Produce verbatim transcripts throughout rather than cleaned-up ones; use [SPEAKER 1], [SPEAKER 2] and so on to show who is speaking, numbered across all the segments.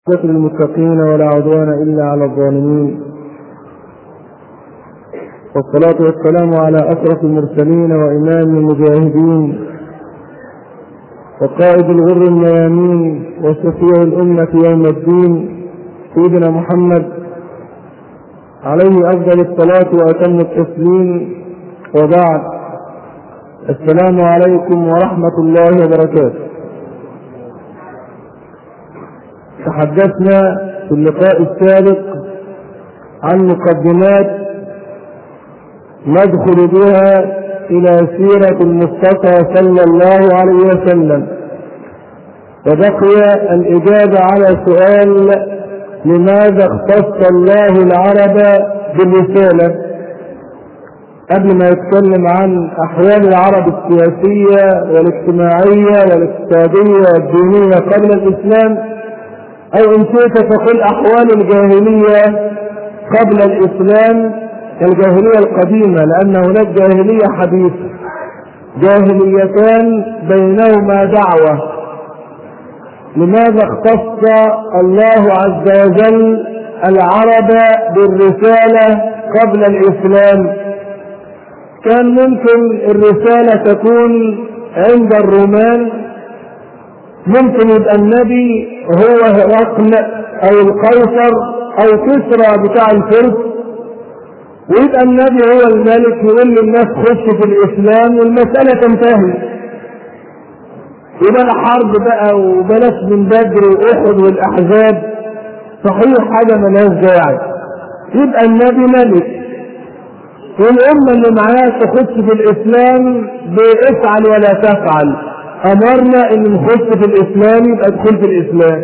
[SPEAKER 1] للمتقين ولا عدوان إلا على الظالمين، والصلاة والسلام على أشرف المرسلين وإمام المجاهدين وقائد الغر الميامين وشفيع الأمة يوم الدين سيدنا محمد عليه أفضل الصلاة وأتم التسليم، وبعد. السلام عليكم ورحمة الله وبركاته. تحدثنا في اللقاء السابق عن مقدمات ندخل بها إلى سيرة المصطفى صلى الله عليه وسلم، وبقي الإجابة على سؤال: لماذا اختص الله العرب بالرسالة؟ قبل ما يتكلم عن أحوال العرب السياسية والاجتماعية والاقتصادية والدينية قبل الإسلام، أو إن شئت فقل أحوال الجاهلية قبل الإسلام كالجاهلية القديمة، لأن هناك جاهلية حديثة، جاهليتان بينهما دعوة. لماذا اختص الله عز وجل العرب بالرسالة قبل الإسلام؟ كان ممكن الرسالة تكون عند الرومان، ممكن يبقى النبي هو هرقل او القيصر او كسرى بتاع الفرس، ويبقى النبي هو الملك يقول للناس خش في الاسلام والمسألة تنتهي. يبقى الحرب بقى وبلاش من بدر واحد والاحزاب، صحيح حاجة ملهاش داعي. يبقى النبي ملك والامة اللي معاه تخش في الاسلام بافعل ولا تفعل، امرنا ان نخش في الاسلام يبقى ادخل في الاسلام.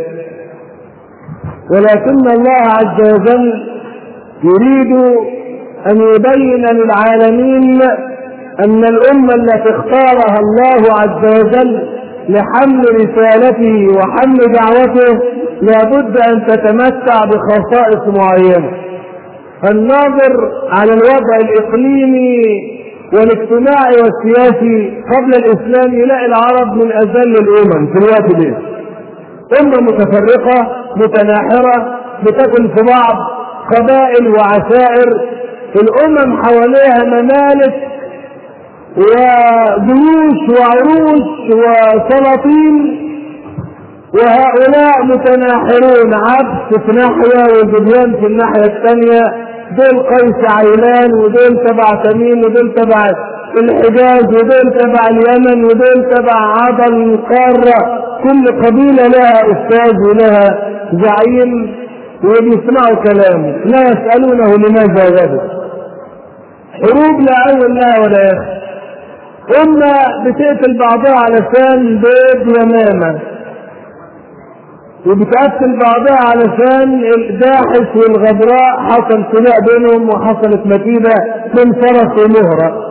[SPEAKER 1] ولكن الله عز وجل يريد ان يبين للعالمين ان الامة التي اختارها الله عز وجل لحمل رسالته وحمل دعوته لابد ان تتمتع بخصائص معينة. فالناظر على الوضع الاقليمي والاجتماعي والسياسي قبل الإسلام يلاقي العرب من أذل الأمم في الوقت ده، أمة متفرقة متناحرة بتكن في بعض، قبائل وعشائر، الأمم حواليها ممالك وجيوش وعروش وسلاطين، وهؤلاء متناحرون، عبس في ناحية وجبيان في الناحية الثانية، دول قيس عيلان ودول تبع تميم ودول تبع الحجاز ودول تبع اليمن ودول تبع عضل القارة، كل قبيلة لها أستاذ ولها زعيم وبيسمعوا كلامه، لا يسألونه لماذا غدا. حروب لا أول لها ولا آخر، أمة بتقتل بعضها علشان بيت يمامة، وبتقتل بعضها علشان الداحس والغبراء حصل خناق بينهم وحصلت مكيدة من فرس ومهرة،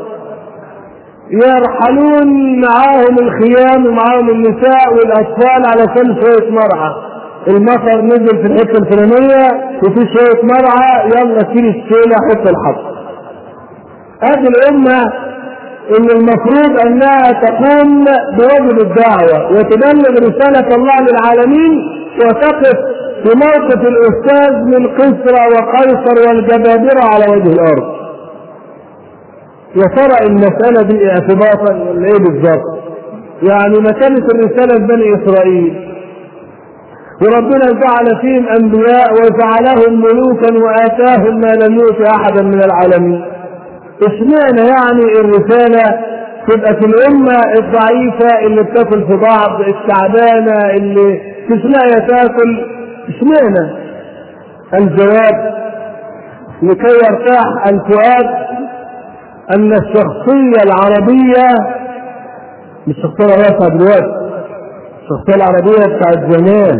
[SPEAKER 1] يرحلون معاهم الخيام ومعاهم النساء والأطفال علشان شوية مرعى، المطر نزل في الحتة الفلانية وفي شوية مرعى، يلا شيل الشيلة حط الحط. هذه الأمة إن المفروض أنها تقوم بواجب الدعوة وتبلغ رسالة الله للعالمين، وتقف في موقف الأستاذ من قسرى وقيصر والجبابرة على وجه الأرض. يا ترى المسألة دي اعتباطا ولا إيه بالظبط؟ يعني ما كانت الرسالة لبني إسرائيل وربنا جعل فيهم أنبياء وجعلهم ملوكا وآتاهم ما لم يؤت أحدا من العالمين، اشمعنى يعني الرسالة تبقى في الأمة الضعيفة اللي بتاكل في بعض، التعبانة اللي تسمعها تاكل؟ اشمعنى؟ الجواب: لكي يرتاح الفؤاد أن الشخصية العربية، مش الشخصية العربية دلوقتي، الشخصية العربية بتاعت زمان،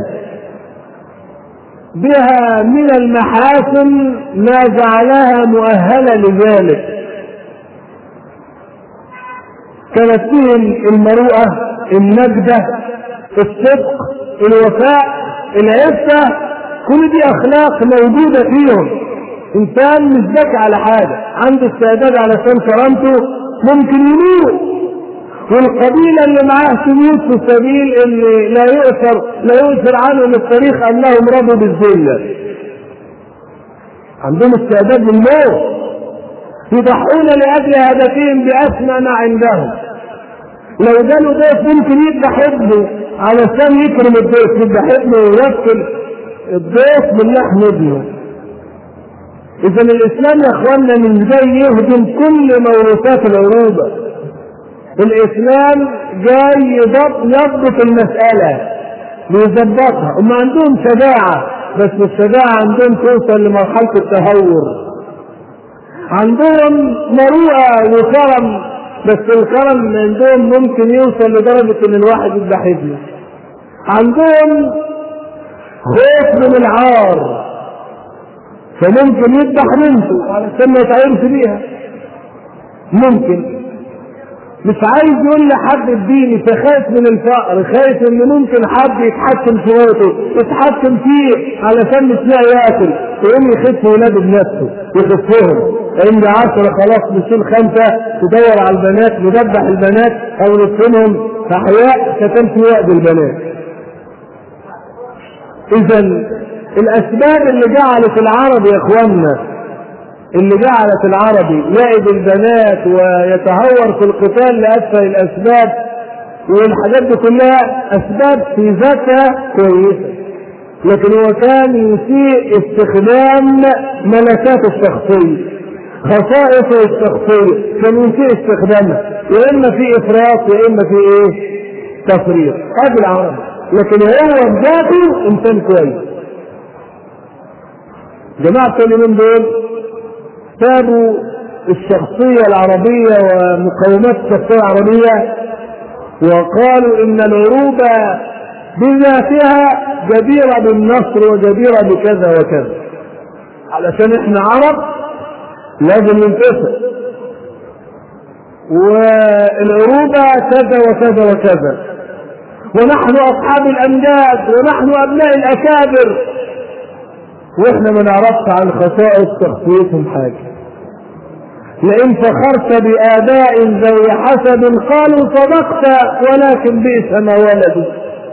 [SPEAKER 1] بها من المحاسن ما جعلها مؤهلة لذلك. كانت فيهم المروءة، النجدة، الصدق، الوفاء، العفة، كل دي أخلاق موجودة فيهم. إنسان مش ذكي على حاجة، عنده استعداد علشان كرامته ممكن يموت والقبيلة اللي معاه سيوف في سبيل اللي لا يؤثر لا يؤثر عنهم التاريخ انهم رضوا بالذلة، عندهم استعداد للموت، يضحون لاجل هدفهم باسمى ما عندهم. لو جاله ضيف ممكن يذبح ابنه علشان يكرم الضيف، يذبح ابنه ويوكل الضيف من لحم ابنه. اذا الاسلام يا اخواننا من جاي يهدم كل موروثات العروبة. الاسلام جاي يضبط المسألة ويظبطها. هم عندهم شجاعة، بس الشجاعة عندهم توصل لمرحلة التهور. عندهم مروءة وكرم، بس الكرم عندهم ممكن يوصل لدرجة ان الواحد يذبح ابنه. عندهم خوف من العار، فممكن يذبح بنته علشان ما يتعرف بيها. ممكن مش عايز يقول لحد اديني، فخايف من الفقر، خايف ان ممكن حد يتحكم في موته، يتحكم فيه علشان مش لاقي ياكل، يقوم يخف ولاده بنفسه يخفهم. عندي عشرة خلاص نشيل خمسة، تدور على البنات، ندبح البنات او ندفنهم احياء كتم في وقت البنات. اذا الاسباب اللي جعلت العرب يا اخواننا، اللي جعلت العربي يعد البنات ويتهور في القتال لأسفل الأسباب، والحاجات دي كلها أسباب في ذاتها كويسة، لكن هو كان يسيء استخدام ملكاته الشخصية، خصائصه الشخصية كان يسيء استخدامها، يا إما في إفراط يا إما في إيه تفريط. هذا العربي، لكن هو بذاته إنسان كويس. جماعة اليومين دول سابوا الشخصية العربية ومقومات الشخصية العربية وقالوا ان العروبة بذاتها جديرة بالنصر وجديرة بكذا وكذا، علشان احنا عرب لازم ننتصر، والعروبة كذا وكذا وكذا، ونحن اصحاب الامجاد ونحن ابناء الاكابر، واحنا ما نعرفش عن خصائص شخصيتهم حاجة. لئن فخرت بآباء ذوي حسب قالوا صدقت ولكن بئس ما ولدوا.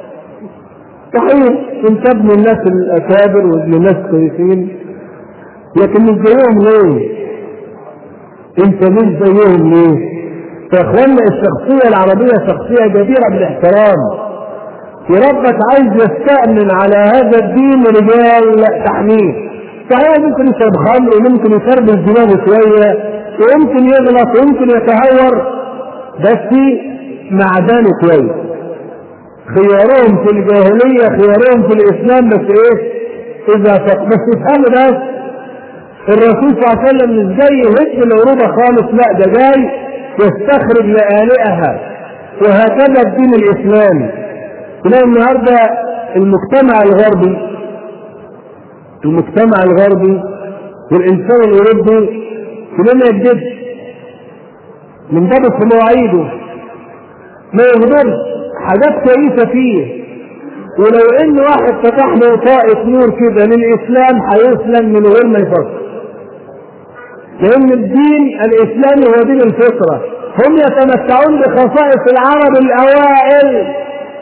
[SPEAKER 1] صحيح انت ابن الناس الاكابر وابن الناس كويسين، لكن مش زيهم ليه؟ انت مش زيهم ليه؟ فاخوانا الشخصية العربية شخصية جديرة بالاحترام، وربك عايز يستأمن على هذا الدين رجال تحميه. صحيح ممكن يشرب خمر وممكن يسرب الزمان شوية ويمكن يغلط ويمكن يتهور، بس معدنه كويس. خيارهم في الجاهلية خيارهم في الإسلام، بس إيه؟ إذا فق بس يفهموا بس الرسول صلى الله عليه وسلم مش جاي يهد العروبة خالص، لا ده جاي يستخرج لآلئها، وهكذا الدين الإسلامي. تلاقي النهارده المجتمع الغربي المجتمع الغربي والإنسان الأوروبي كلنا يجد من باب في مواعيده، ما يقدرش حاجات كويسة فيه، ولو ان واحد فتح له طاقة نور كده للإسلام هيسلم من غير ما يفكر، لأن الدين الإسلامي هو دين الفطرة. هم يتمتعون بخصائص العرب الأوائل،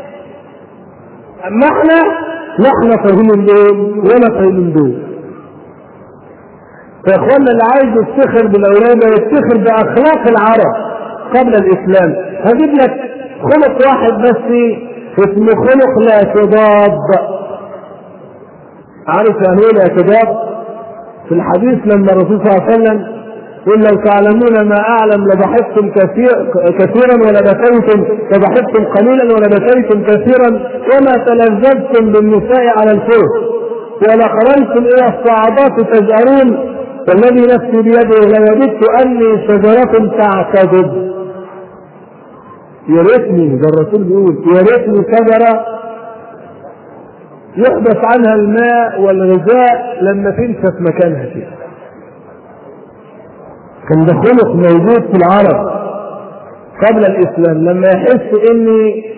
[SPEAKER 1] أما احنا نحن فاهمين دول ولا فاهمين دول. فاخوانا اللي عايز يفتخر بالأولاد يفتخر بأخلاق العرب قبل الإسلام. هجيب لك خلق واحد بس اسمه خلق الاعتضاد. عارف يعني ايه الاعتضاد؟ في الحديث لما الرسول صلى الله عليه وسلم قل لو تعلمون ما اعلم لضحكتم كثير كثيرا ولبكيتم لضحكتم قليلا ولبكيتم كثيرا وما تلذذتم بالنساء على الفرش ولقرنتم الى الصعدات تجأرون والذي نفسي بيده لوددت اني شجرة تعتضد. يا ريتني ده الرسول بيقول يا ريتني شجرة يحبس عنها الماء والغذاء لما تنشف مكانها كده. كان ده خلق موجود في العرب قبل الإسلام، لما يحس ان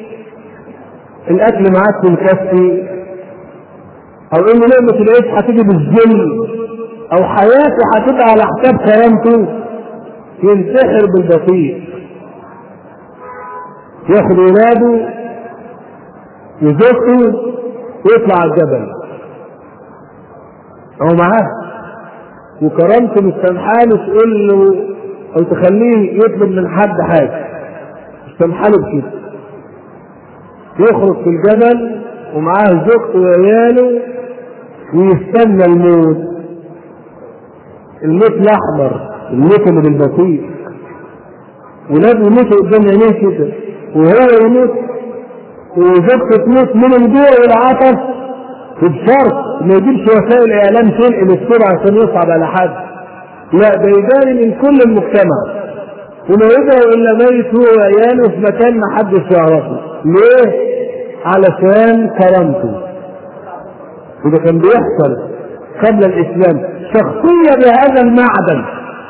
[SPEAKER 1] الأكل معاك مكفي أو ان نعمة العيش هتيجي بالذل أو حياته هتبقى على حساب كرامته ينتحر بالبطيء. ياخد ولاده يزقه ويطلع على الجبل هو معاه، وكرامته مستمحاله تقول له او تخليه يطلب من حد حاجه، مستمحاله بكده. يخرج في الجبل ومعاه زوجته وعياله ويستنى الموت، الموت الاحمر، الموت اللي بالبطيء، ولازم يموت قدام عينيه كده، وهو يموت وزوجته تموت من الجوع والعطش، وبشرط ما يجيبش وسائل اعلام تنقل الصوره عشان يصعب على حد، لا ده يبان من كل المجتمع، وما يدعو الا ميت هو وعياله في مكان ما حدش يعرفه. ليه؟ علشان كرامته. وده كان بيحصل قبل الاسلام. شخصيه بهذا المعدن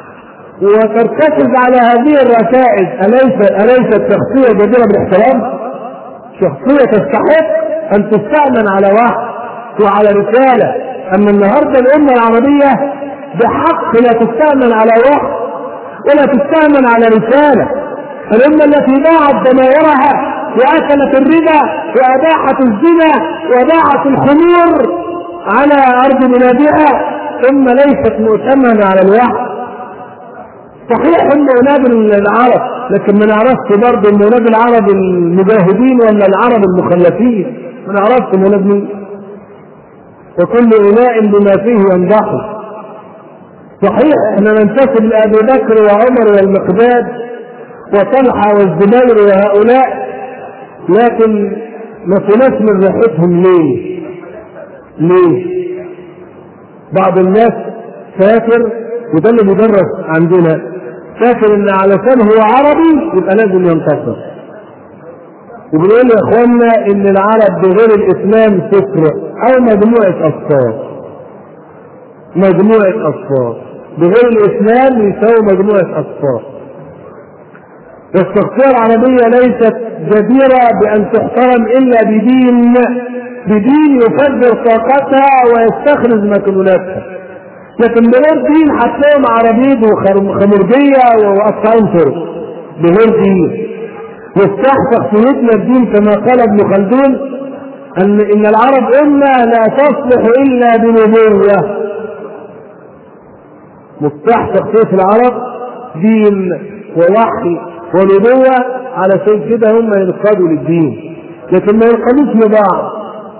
[SPEAKER 1] وترتكز على هذه الركائز، اليس اليست شخصيه جديره بالاحترام؟ شخصيه تستحق ان تستأمن على وحي وعلى رساله. اما النهارده الامه العربيه بحق لا تستأمن على وحي ولا تستأمن على رساله. الامه التي باعت ضمائرها واكلت الربا واباحت الزنا وباعت الخمور على ارض بلادها ثم ليست مؤتمنه على الوحي. صحيح ان اولاد العرب، لكن ما نعرفش برضه ان اولاد العرب المجاهدين ولا العرب المخلفين، ما نعرفش ان اولاد مين، وكل اناء بما فيه ينضح. صحيح احنا ننتسب لابي بكر وعمر والمقداد وطلحه والزبير وهؤلاء، لكن ما كناش من ريحتهم. ليه؟ ليه؟ بعض الناس فاكر، وده اللي بيدرس عندنا، فاكر ان علشان هو عربي يبقى لازم ينتصر، وبيقول يا اخوانا ان العرب بغير الاسلام صفر او مجموعه اصفار. مجموعه اصفار بغير الاسلام يساوي مجموعه اصفار. الشخصيه العربيه ليست جديره بان تحترم الا بدين، بدين يفجر طاقتها ويستخرج مكنوناتها. لكن بغير دين هتلاقيهم عربيد وخمرجيه وقطعين طرق بغير دين. مفتاح شخصيتنا الدين كما قال ابن خلدون ان ان العرب امه لا تصلح الا بنبوه. مفتاح شخصيه العرب دين ووحي ونبوه، علشان كده هم ينقادوا للدين، لكن ما ينقادوش لبعض.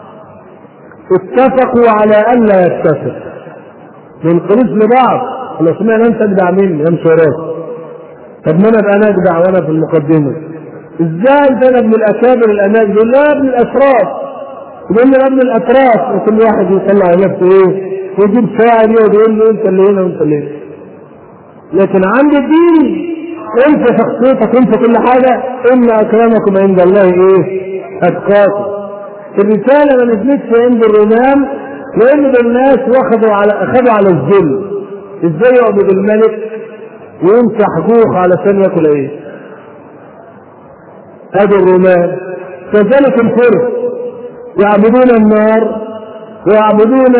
[SPEAKER 1] اتفقوا على ان لا يتفق، ما ينقادوش لبعض. لو سمعنا انت اجدع مني امشي وراك، طب ما انا ابقى انا اجدع وانا في المقدمه، ازاي ده انا ابن الاكابر الاناس؟ يقول لا ابن الاشراف، يقول له ابن الاتراف، وكل واحد يطلع على نفسه ايه ويجيب شاعر يقول له انت اللي هنا وانت اللي هنا. لكن عند الدين انت شخصيتك انت كل حاجه، ان اكرمكم عند الله ايه؟ اتقاكم. الرساله ما نزلتش عند الرومان لان الناس واخدوا على اخذوا على الذل، ازاي يعبد الملك ويمسح جوخ علشان ياكل ايه؟ ادي الرومان. كذلك الفرس يعبدون النار ويعبدون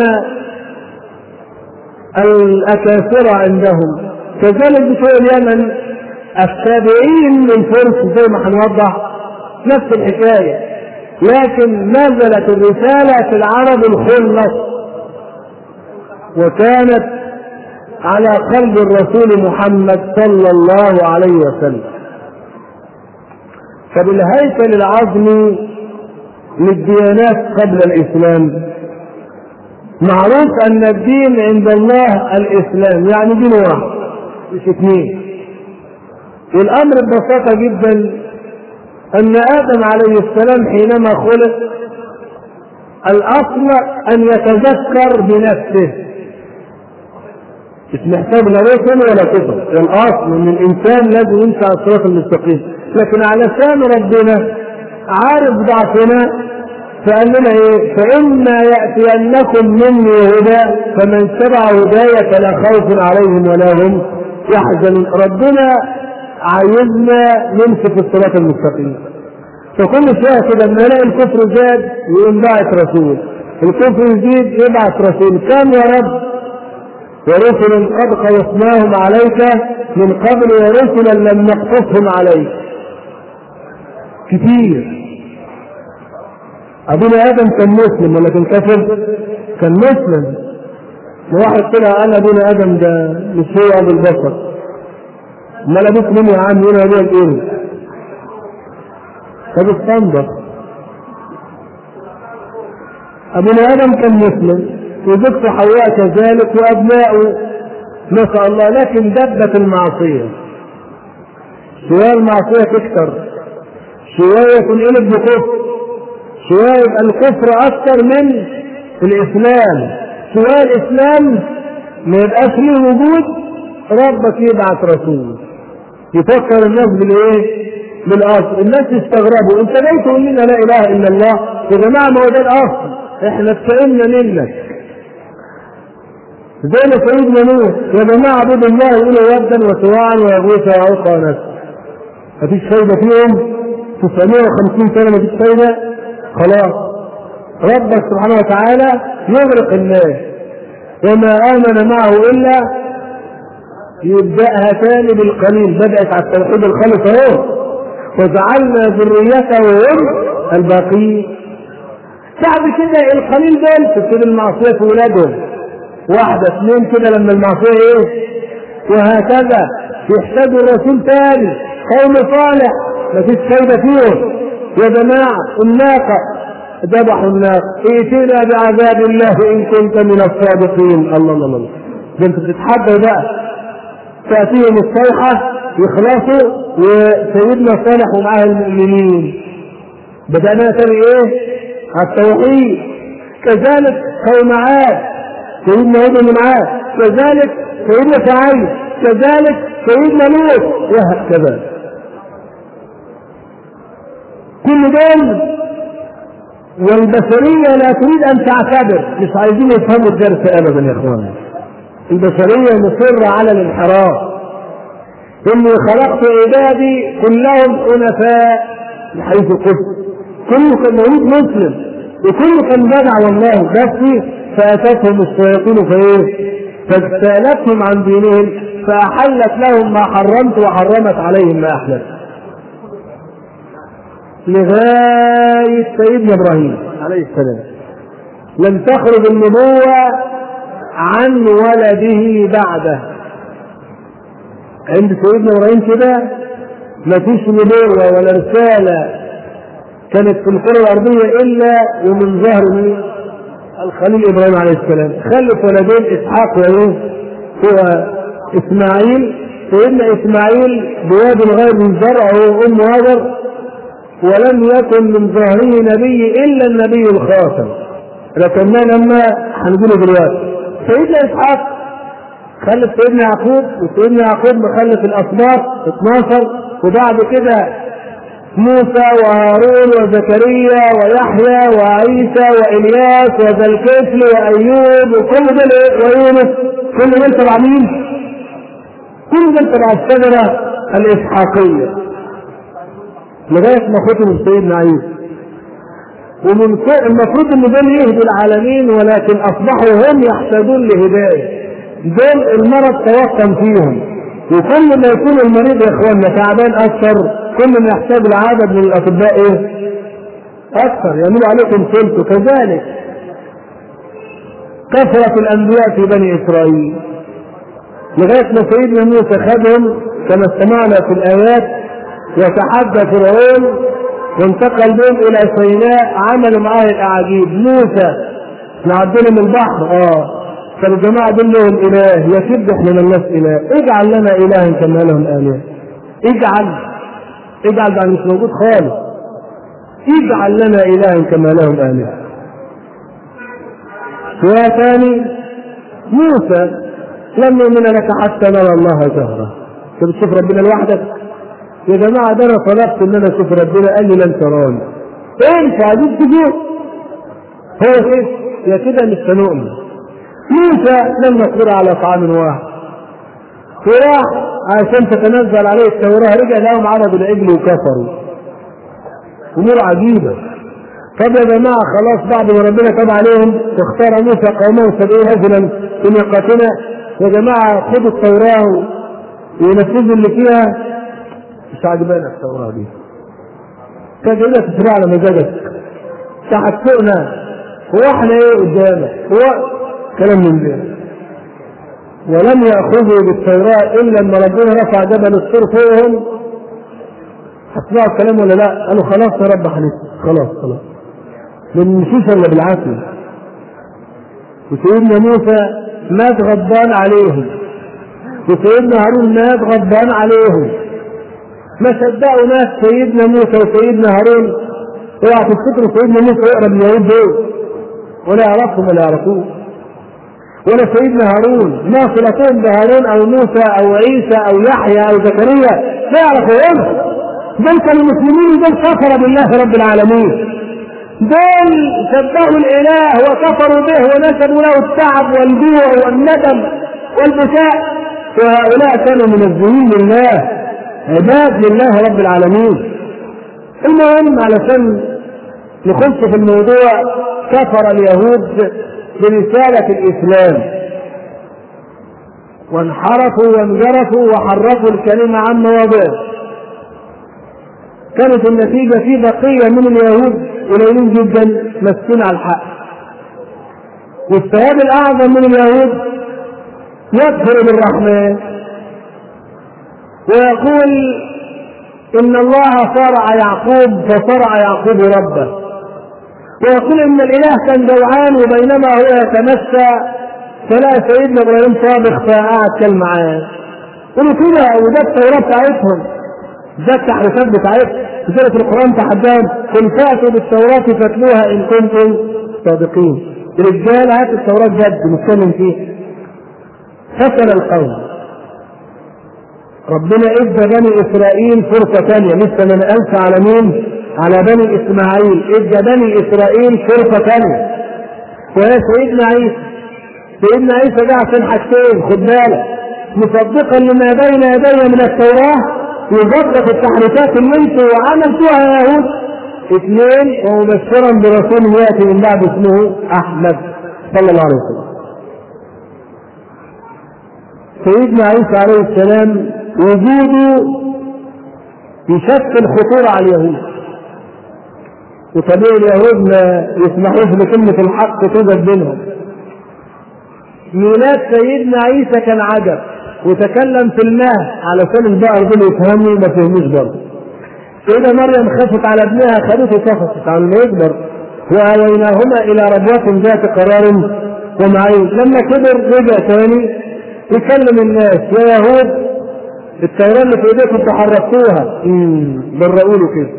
[SPEAKER 1] الاكاسره عندهم. كذلك بتوع اليمن التابعين للفرس زي ما هنوضح نفس الحكايه. لكن نزلت الرساله في العرب الخلص، وكانت على قلب الرسول محمد صلى الله عليه وسلم. فبالهيكل العظمي للديانات قبل الاسلام معروف ان الدين عند الله الاسلام، يعني دين واحد مش اثنين. والامر ببساطه جدا ان ادم عليه السلام حينما خلق الاصل ان يتذكر بنفسه، مش محتاج لا رسل ولا كتب. الاصل ان الانسان لازم يمشي على الصراط المستقيم، لكن علشان ربنا عارف ضعفنا فقال لنا ايه؟ فإما يأتينكم مني هدى فمن تبع هدايا فلا خوف عليهم ولا هم يحزنون. ربنا عايزنا نمشي في الصراط المستقيم. فكل شيء كده لما نلاقي الكفر زاد يقوم باعث رسول، الكفر يزيد يبعث رسول. كم يا رب؟ ورسلا قد قصصناهم عليك من قبل ورسلا لم نقصصهم عليك. كتير. ابونا ادم كان مسلم ولا كان كافر؟ كان مسلم. واحد طلع قال ابونا ادم ده مش هو ابو البشر. امال ابوك مين يا عم؟ يقول ابويا ايه؟ طب استنضف. ابونا ادم كان مسلم وزوجته حواء كذلك وابنائه ما شاء الله، لكن دبت المعصيه. شويه المعصيه تكتر، شويه تنقلب بكفر، شويه يبقى الكفر اكثر من الاسلام، شويه الاسلام ما يبقاش له وجود. ربك يبعث رسول يفكر الناس بالايه؟ بالاصل. الناس يستغربوا، انت جاي تقول لنا لا اله الا الله؟ يا جماعه ما هو ده الاصل، احنا اتفقنا منك. زي ما سيدنا نوح يا جماعه اعبدوا الله يقولوا ودا وسواعا ويغوث ويعوق ونسر. مفيش فايده فيهم؟ تسعمائة وخمسين سنه مفيش فايده؟ خلاص ربك سبحانه وتعالى يغرق الناس، وما امن معه الا يبداها ثاني بالقليل. بدات على التوحيد الخالص اهو، وجعلنا ذريته هم الباقين. بعد كده القليل دول تبتدي المعصيه في ولادهم، واحده اثنين كده لما المعصيه ايه؟ وهكذا يحتاجوا الرسول ثاني. قوم صالح مفيش فايده فيهم. يا جماعه الناقه ذبحوا الناقه، ائتنا بعذاب الله ان كنت من الصادقين. الله الله الله، ده انتوا بتتحدوا بقى. تاتيهم الصيحه يخلصوا وسيدنا صالح ومعاه المؤمنين. بدأنا تاني ايه؟ التوحيد. كذلك قوم عاد سيدنا هود اللي معاه، كذلك سيدنا شعيب، كذلك سيدنا لوط، وهكذا. كل دول والبشرية لا تريد ان تعتبر، مش عايزين يفهموا الدرس ابدا يا اخوان. البشرية مصرة على الانحراف. اني خلقت عبادي كلهم حنفاء من حيث قلت. كله كان مولود مسلم وكله كان بدع والله، بس فاتتهم الشياطين فايه؟ فاجتالتهم عن دينهم فاحلت لهم ما حرمت وحرمت عليهم ما احلت. لغايه سيدنا ابراهيم عليه السلام لم تخرج النبوه عن ولده بعده. عند سيدنا ابراهيم كده ما فيش نبوه ولا رساله كانت في الكره الارضيه الا ومن ظهر مين؟ الخليل ابراهيم عليه السلام. خلف ولدين اسحاق وايه؟ هو اسماعيل. سيدنا اسماعيل بواد غير من زرعه ام هاجر، ولم يكن من ظهره نبي الا النبي الخاتم. لكن لما هنقوله دلوقتي سيدنا اسحاق خلف سيدنا يعقوب، وسيدنا يعقوب مخلف الاسباط اثناشر، وبعد كده موسى وهارون وزكريا ويحيى وعيسى وإلياس وذا الكفل وأيوب وكل دول ويونس. كل دول تبع مين؟ كل دول تبع الشجرة الإسحاقية لغاية ما ختم سيدنا عيسى. ومن المفروض ان دول يهدوا العالمين، ولكن اصبحوا هم يحتاجون لهداية. دول المرض توقم فيهم، وكل ما يكون المريض يا اخواننا تعبان اكثر كل ما يحتاج العدد من الاطباء ايه؟ اكثر، يعملوا عليكم سلطه. كذلك كثرة الانبياء في بني اسرائيل لغاية ما سيدنا موسى خدهم كما استمعنا في الايات وتحدى فرعون وانتقل بهم الى سيناء، عملوا معاه الاعاجيب. موسى نعدنا من البحر اه فالجماعة دول لهم اله، يسبح من الناس اله. اجعل لنا الها كما لهم اله. اجعل اجعل ده مش موجود خالص. اجعل لنا الها كما لهم اله. شوية ثاني موسى لم يؤمن لك حتى نرى الله جهرة. انت بتشوف ربنا لوحدك يا جماعة؟ ده انا طلبت ان انا اشوف ربنا قال لي لن تراني. انت عايزين تشوف هو كده يا كده مش هنؤمن. موسى لم يقدر على طعام واحد، وراح عشان تتنزل عليه التوراة رجع لهم عبدوا العجل وكفروا. امور عجيبة. طب يا جماعة خلاص بعد ما ربنا تاب عليهم واختار موسى قومه سبعين رجلا في ميقاتنا، يا جماعة خدوا التوراة ونفذوا اللي فيها. مش عجبانا التوراة دي. كان جاي لك تسرع على مزاجك تحققنا، هو احنا ايه قدامك؟ هو كلام من ده. ولم يأخذوا بالتوراة إلا لما ربنا رفع جبل الطور فوقهم. هتسمعوا الكلام ولا لا؟ قالوا خلاص يا رب هنسمع، خلاص خلاص من مشيش الا بالعافية. وسيدنا موسى مات غضبان عليهم، وسيدنا هارون مات غضبان عليهم. ما صدقوا ناس سيدنا موسى وسيدنا هارون. اوعى تفتكروا سيدنا موسى يقرب من اليهود دول ولا يعرفهم ولا يعرفوه، ولا سيدنا هارون ما صلتهم بهارون او موسى او عيسى او يحيى او زكريا ما يعرفوهم. دول كانوا مسلمين، دول كفروا بالله رب العالمين، دول شبهوا الاله وكفروا به ونسبوا له التعب والجوع والندم والبكاء، وهؤلاء كانوا منزهين لله، عباد لله رب العالمين. المهم علشان نخش في الموضوع، كفر اليهود برسالة الإسلام وانحرفوا وانجرفوا وحرفوا الكلمة عن مواضعه. كانت النتيجة في بقية من اليهود قليلين جدا مسكين على الحق، والثواب الأعظم من اليهود يكفر بالرحمن ويقول إن الله صرع يعقوب فصرع يعقوب ربه، ويقول إن الإله كان جوعان وبينما هو يتمشى فلا سيدنا إبراهيم طابخ فقعد كل معاه. قولوا كده، وده التوراة بتاعتهم، ده التحريفات بتاعتهم. في القرآن تحداهم قل فأتوا بالتوراة فاتلوها إن كنتم صادقين. رجال هات التوراة جد نتكلم فيه. فشل القوم، ربنا ادى بني إسرائيل فرصة ثانية، لسه من أنسى على مين؟ على بني إسماعيل، ادى بني إسرائيل فرصة ثانية، وهي سيدنا عيسى. سيدنا عيسى ده عشان حاجتين، خد بالك، مصدقا لما بين يديه من التوراة، يصدق التحريفات اللي انتوا عملتوها يا يهود. اثنين، ومبشرا برسول ياتي من بعد اسمه احمد صلى الله عليه وسلم. سيدنا عيسى عليه السلام وجوده يشكل خطورة على اليهود، وطبيعي اليهود ما يسمحوش بكلمة الحق توجد بينهم. ميلاد سيدنا عيسى كان عجب، وتكلم في المهد علشان البقر دول يفهموا ما فهموش برضه. سيدة مريم خافت على ابنها، خدته وكفت على ما يكبر، وآويناهما إلى ربوة ذات قرار ومعين. لما كبر رجع ثاني يكلم الناس، يا يهود التوراة اللي في ايديكم تحرفتوها، برقوا له كده.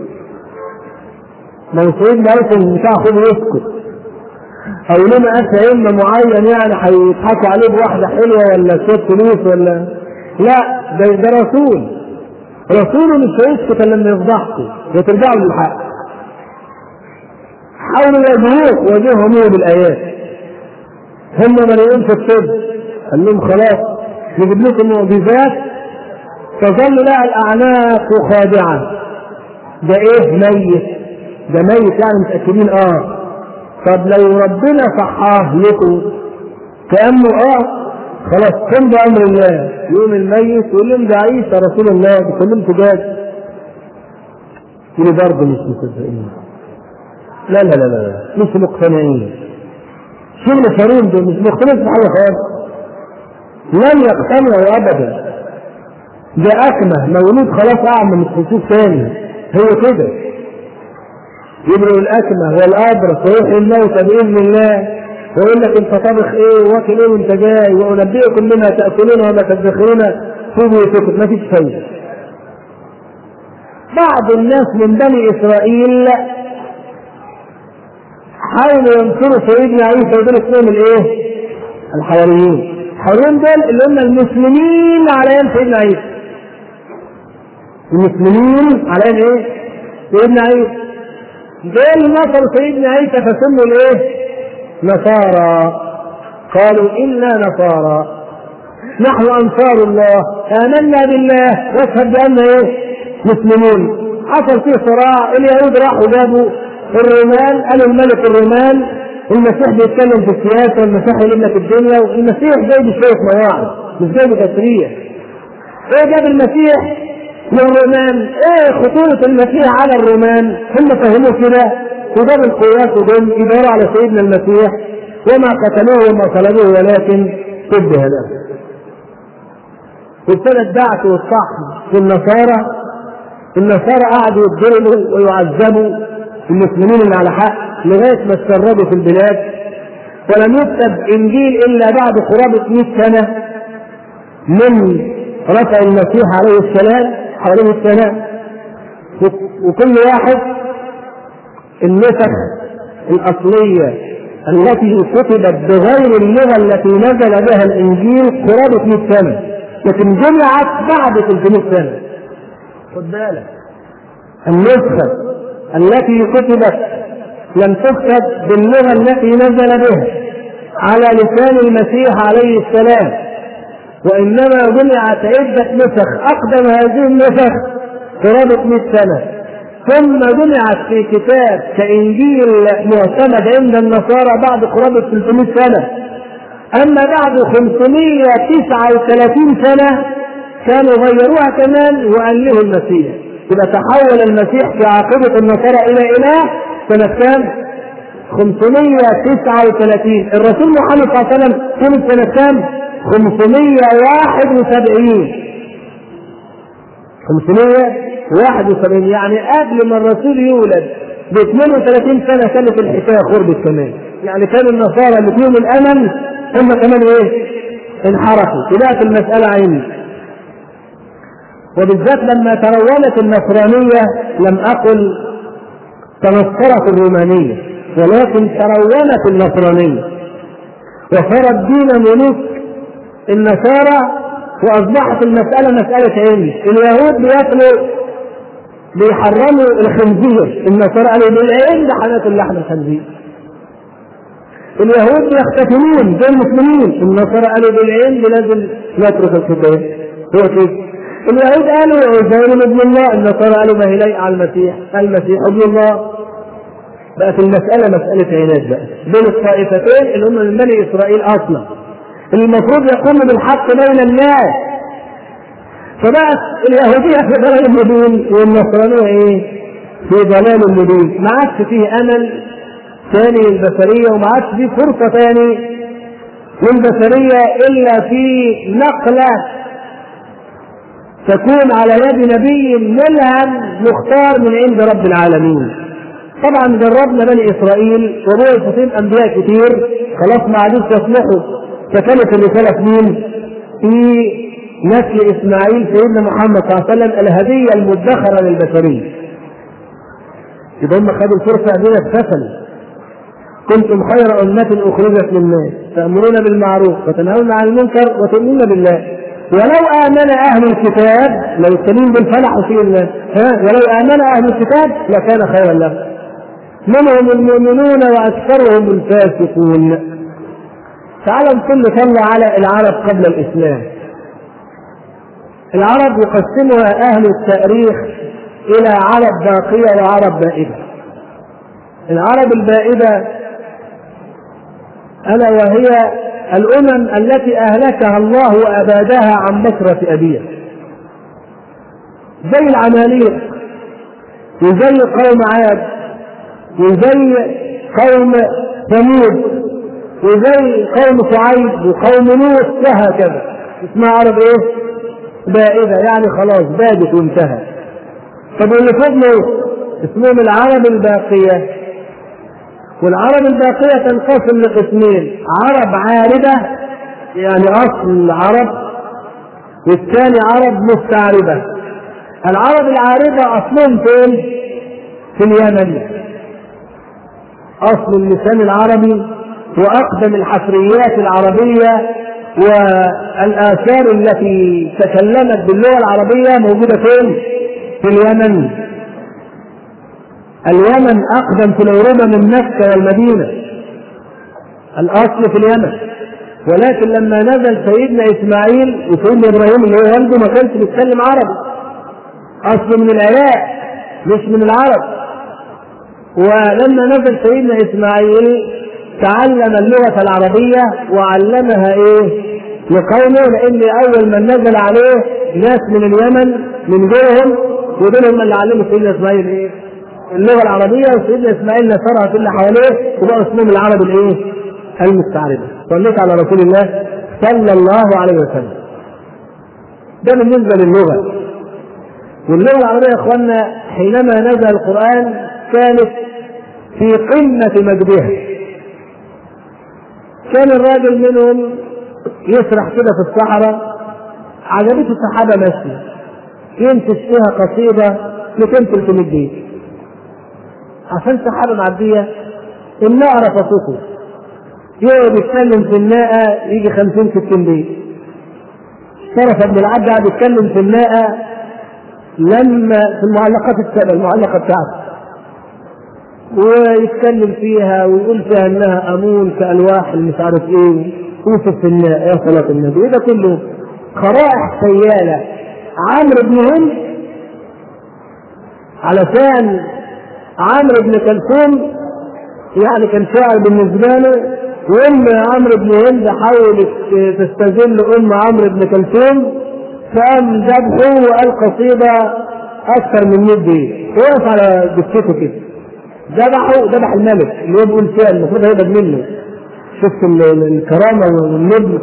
[SPEAKER 1] لو سيدنا عيسى بتاع خد يسكت، او لما اتى ائمه معين يعني هيضحكوا عليه بواحده حلوه ولا شويه فلوس ولا لا، ده ده رسول، رسول مش هيسكت الا لما يفضحكم وترجعوا للحق. حاولوا يواجهوه، واجههم بالايات. هم مليون في الطب، قال لهم خلاص نجيب لكم معجزات تظل لها الاعناق خادعه. ده ايه؟ ميت، ده ميت يعني متاكدين. اه طب لو ربنا صحاه لكم كأنه اه خلاص كن بأمر الله، يقوم الميت يقول لهم ده عيسى رسول الله، بكلمته جاد. يقولوا برضه مش مصدقين، لا لا لا لا مش مقتنعين، شغل فريم ده، مش مقتنعين في حاجة خالص، لن يقتنعوا أبدا. ده أكمه مولود خلاص أعمى مش هيشوف ثاني، هو كده يبرئ الأكمه والأبرص ويحيي الموتى بإذن الله، ويقول لك انت طبخ ايه واكل ايه وانت جاي، وانبئكم مما تاكلون وما تدخرون في بيوتكم. ما فيش فايده. بعض الناس من بني اسرائيل حاولوا ينصروا سيدنا عيسى، ودول اسمهم الايه؟ الحواريين. الحواريين دول اللي هم المسلمين على ايام سيدنا عيسى، المسلمين على ايام ايه؟ سيدنا عيسى. دول نصروا سيدنا عيسى فسموا الايه؟ نصارى. قالوا إنا نصارى، نحن أنصار الله، آمنا بالله واشهد بأن إيه؟ مسلمون. حصل فيه صراع، اليهود راحوا جابوا الرومان، قالوا الملك الرومان المسيح بيتكلم في السياسة والمسيح يجيب لك الدنيا، والمسيح جاي بشوية مواعظ مش جاي بتشريع. ايه جاب المسيح للرومان. ايه خطورة المسيح على الرومان؟ هم فهموا كده وجاب القوات ودول يدوروا على سيدنا المسيح وما قتلوه وما صلبوه ولكن شبه له. وابتدى الدعس والطحن في النصارى. النصارى قعدوا يتضربوا ويعذبوا المسلمين اللي على حق لغاية ما استردوا في البلاد، ولم يكتب انجيل الا بعد قرابة مئة سنة من رفع المسيح عليه السلام عليه السلام. وكل واحد النسخ الأصلية التي كتبت بغير اللغة التي نزل بها الإنجيل قرابة مئة سنة، لكن جمعت بعد ثلاثمئة سنة. خد بالك، النسخة التي كتبت لم تكتب باللغة التي نزل بها على لسان المسيح عليه السلام، وإنما جمعت عدة نسخ. أقدم هذه النسخ قرابة مئة سنة، ثم جمعت في كتاب كإنجيل معتمد عند النصارى بعد قرابة ثلاثمئة سنة. أما بعد خمسمئة وتسعة وثلاثين سنة كانوا غيروها كمان وألهوا المسيح. إذا تحول المسيح في عاقبة النصارى إلى إله سنة كام؟ خمسمئة وتسعة وثلاثين. الرسول محمد صلى الله عليه وسلم كان سنة كام؟ خمسمئة وواحد وسبعين. خمسمئة وواحد وسبعين يعني قبل ما الرسول يولد ب اثنين وثلاثين سنة كانت الحكاية خربت كمان. يعني كان النصارى اللي فيهم الأمل هم كمان ايه؟ انحرفوا. طلعت المسألة عيني. وبالذات لما ترونت النصرانية، لم أقل تنصرت الرومانية، ولكن ترونت النصرانية وصارت دين ملوك النصارى، وأصبحت المسألة مسألة علم. اليهود بيأكلوا بيحرموا الخنزير، النصارى قالوا بالعين ده حلال اللحم الخنزير. اليهود بيختتمون زي المسلمين، النصارى قالوا بالعين لازم نترك الختان. هو كده. اليهود قالوا عزير ابن الله، النصارى قالوا ما هي لايقة على المسيح، المسيح ابن الله. بقت المسألة مسألة عناد بقى بين الطائفتين اللي هم من بني إسرائيل أصلا، المفروض يقوم بالحق بين الناس. فبقت اليهودية في ضلال المبين والنصرانية ايه؟ في ضلال المبين. ما عادش فيه امل ثاني للبشرية، وما عادش فيه فرصة ثاني للبشرية الا في نقلة تكون على يد نبي ملهم مختار من عند رب العالمين. طبعا جربنا بني اسرائيل وبوي فيهم انبياء كتير، خلاص ما عادوش يصلحوا، فكانت الرسالة في مين؟ في نسل إسماعيل سيدنا محمد صلى الله عليه وسلم، الهدية المدخرة للبشرية. يبقى هم خدوا الفرصة دي اتفصلوا. كنتم خير أمة أخرجت للناس تأمرون بالمعروف وتنهون عن المنكر وتؤمنون بالله ولو آمن أهل الكتاب لو السليم بالفلح في الله ها ولو آمن أهل الكتاب لكان خيرا لهم منهم المؤمنون وأكثرهم الفاسقون. تعالوا نقول صلى على العرب قبل الإسلام. العرب يقسمها أهل التاريخ إلى عرب باقية وعرب بائدة. العرب البائدة ألا وهي الأمم التي أهلكها الله وأبادها عن بصرة أبيها، زي العماليق وزي قوم عاد وزي قوم ثمود وزي قوم شعيب وقوم لوط وهكذا. اسمها عرب ايه؟ بائدة، يعني خلاص بادت وانتهى. طب اللي فضلوا اسمهم العرب الباقية. والعرب الباقية تنقسم لقسمين: عرب عاربة يعني أصل عرب، والثاني عرب مستعربة. العرب العاربة أصلهم فين؟ في اليمن. أصل اللسان العربي وأقدم الحفريات العربية والآثار التي تكلمت باللغة العربية موجودة فين؟ في اليمن. اليمن أقدم في العروبة من مكة والمدينة، الأصل في اليمن. ولكن لما نزل سيدنا إسماعيل وسيدنا إبراهيم اللي هو والده ما كانش بيتكلم عربي، أصل من العراق مش من العرب. ولما نزل سيدنا إسماعيل تعلم اللغة العربية وعلمها إيه؟ لقومه، لأن أول من نزل عليه ناس من اليمن من جوهم، ودول هم اللي علموا سيدنا اسماعيل ايه؟ اللغه العربيه، وسيدنا اسماعيل نشرها في اللي حواليه وبقى اسمهم العرب الايه؟ المستعربه. صليت على رسول الله صلى الله عليه وسلم. ده بالنسبه للغه. واللغه العربيه يا اخوانا حينما نزل القران كانت في قمه مجدها. كان الراجل منهم يسرح كده في الصحراء، عجبته السحابه ماشيه، ينتج فيها قصيده مئتين ثلاثمائة بيت عشان سحابه معديه، الناقه رفضته، يقعد يتكلم في الناقه يجي خمسين ستين بيت. شرف بن العبد قاعد يتكلم في الناقه لما في المعلقات السبع المعلقه بتاعته، ويتكلم فيها ويقول فيها انها امون كالواح مش عارف ايه، ويوصف في الناقه يا صلاه النبي. ده كله خرائح سياله. عمرو بن هند علشان عمرو بن كلثوم يعني كان شاعر بالنسبه له، وام عمرو بن هند حاولت تستذل ام عمرو بن كلثوم، فقام ذبحه وقال قصيده اكثر من مئة بيت، وقف على جثته كده ذبحه، ذبح الملك اللي هو بيقول فيها المفروض هيبقى منه. شفت الكرامه والنبل،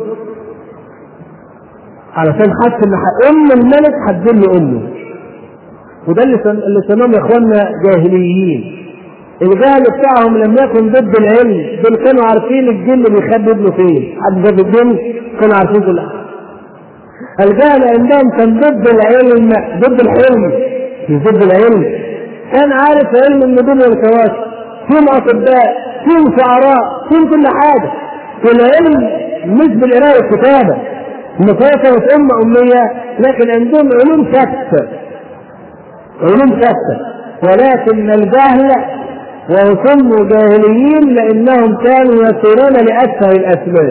[SPEAKER 1] علشان حس ان ام الملك هتذل امه. وده اللي سماهم يا اخوانا جاهليين. الجهل بتاعهم لم يكن ضد العلم، دول كانوا عارفين الجن بيخبي ابنه فين. حد جاب الجن كانوا عارفين كل حاجه. الجهل عندهم كان ضد العلم، ضد الحلم مش ضد العلم. كان عارف علم النجوم والكواكب، فيهم اطباء، فيهم شعراء، فيهم كل حاجه. والعلم مش بالقراءه والكتابه، مسيطرة أمة أمية، لكن عندهم علوم شتى، علوم شتى. ولكن الجهل وسموا جاهليين لأنهم كانوا يسيرون لأتفه الأسباب،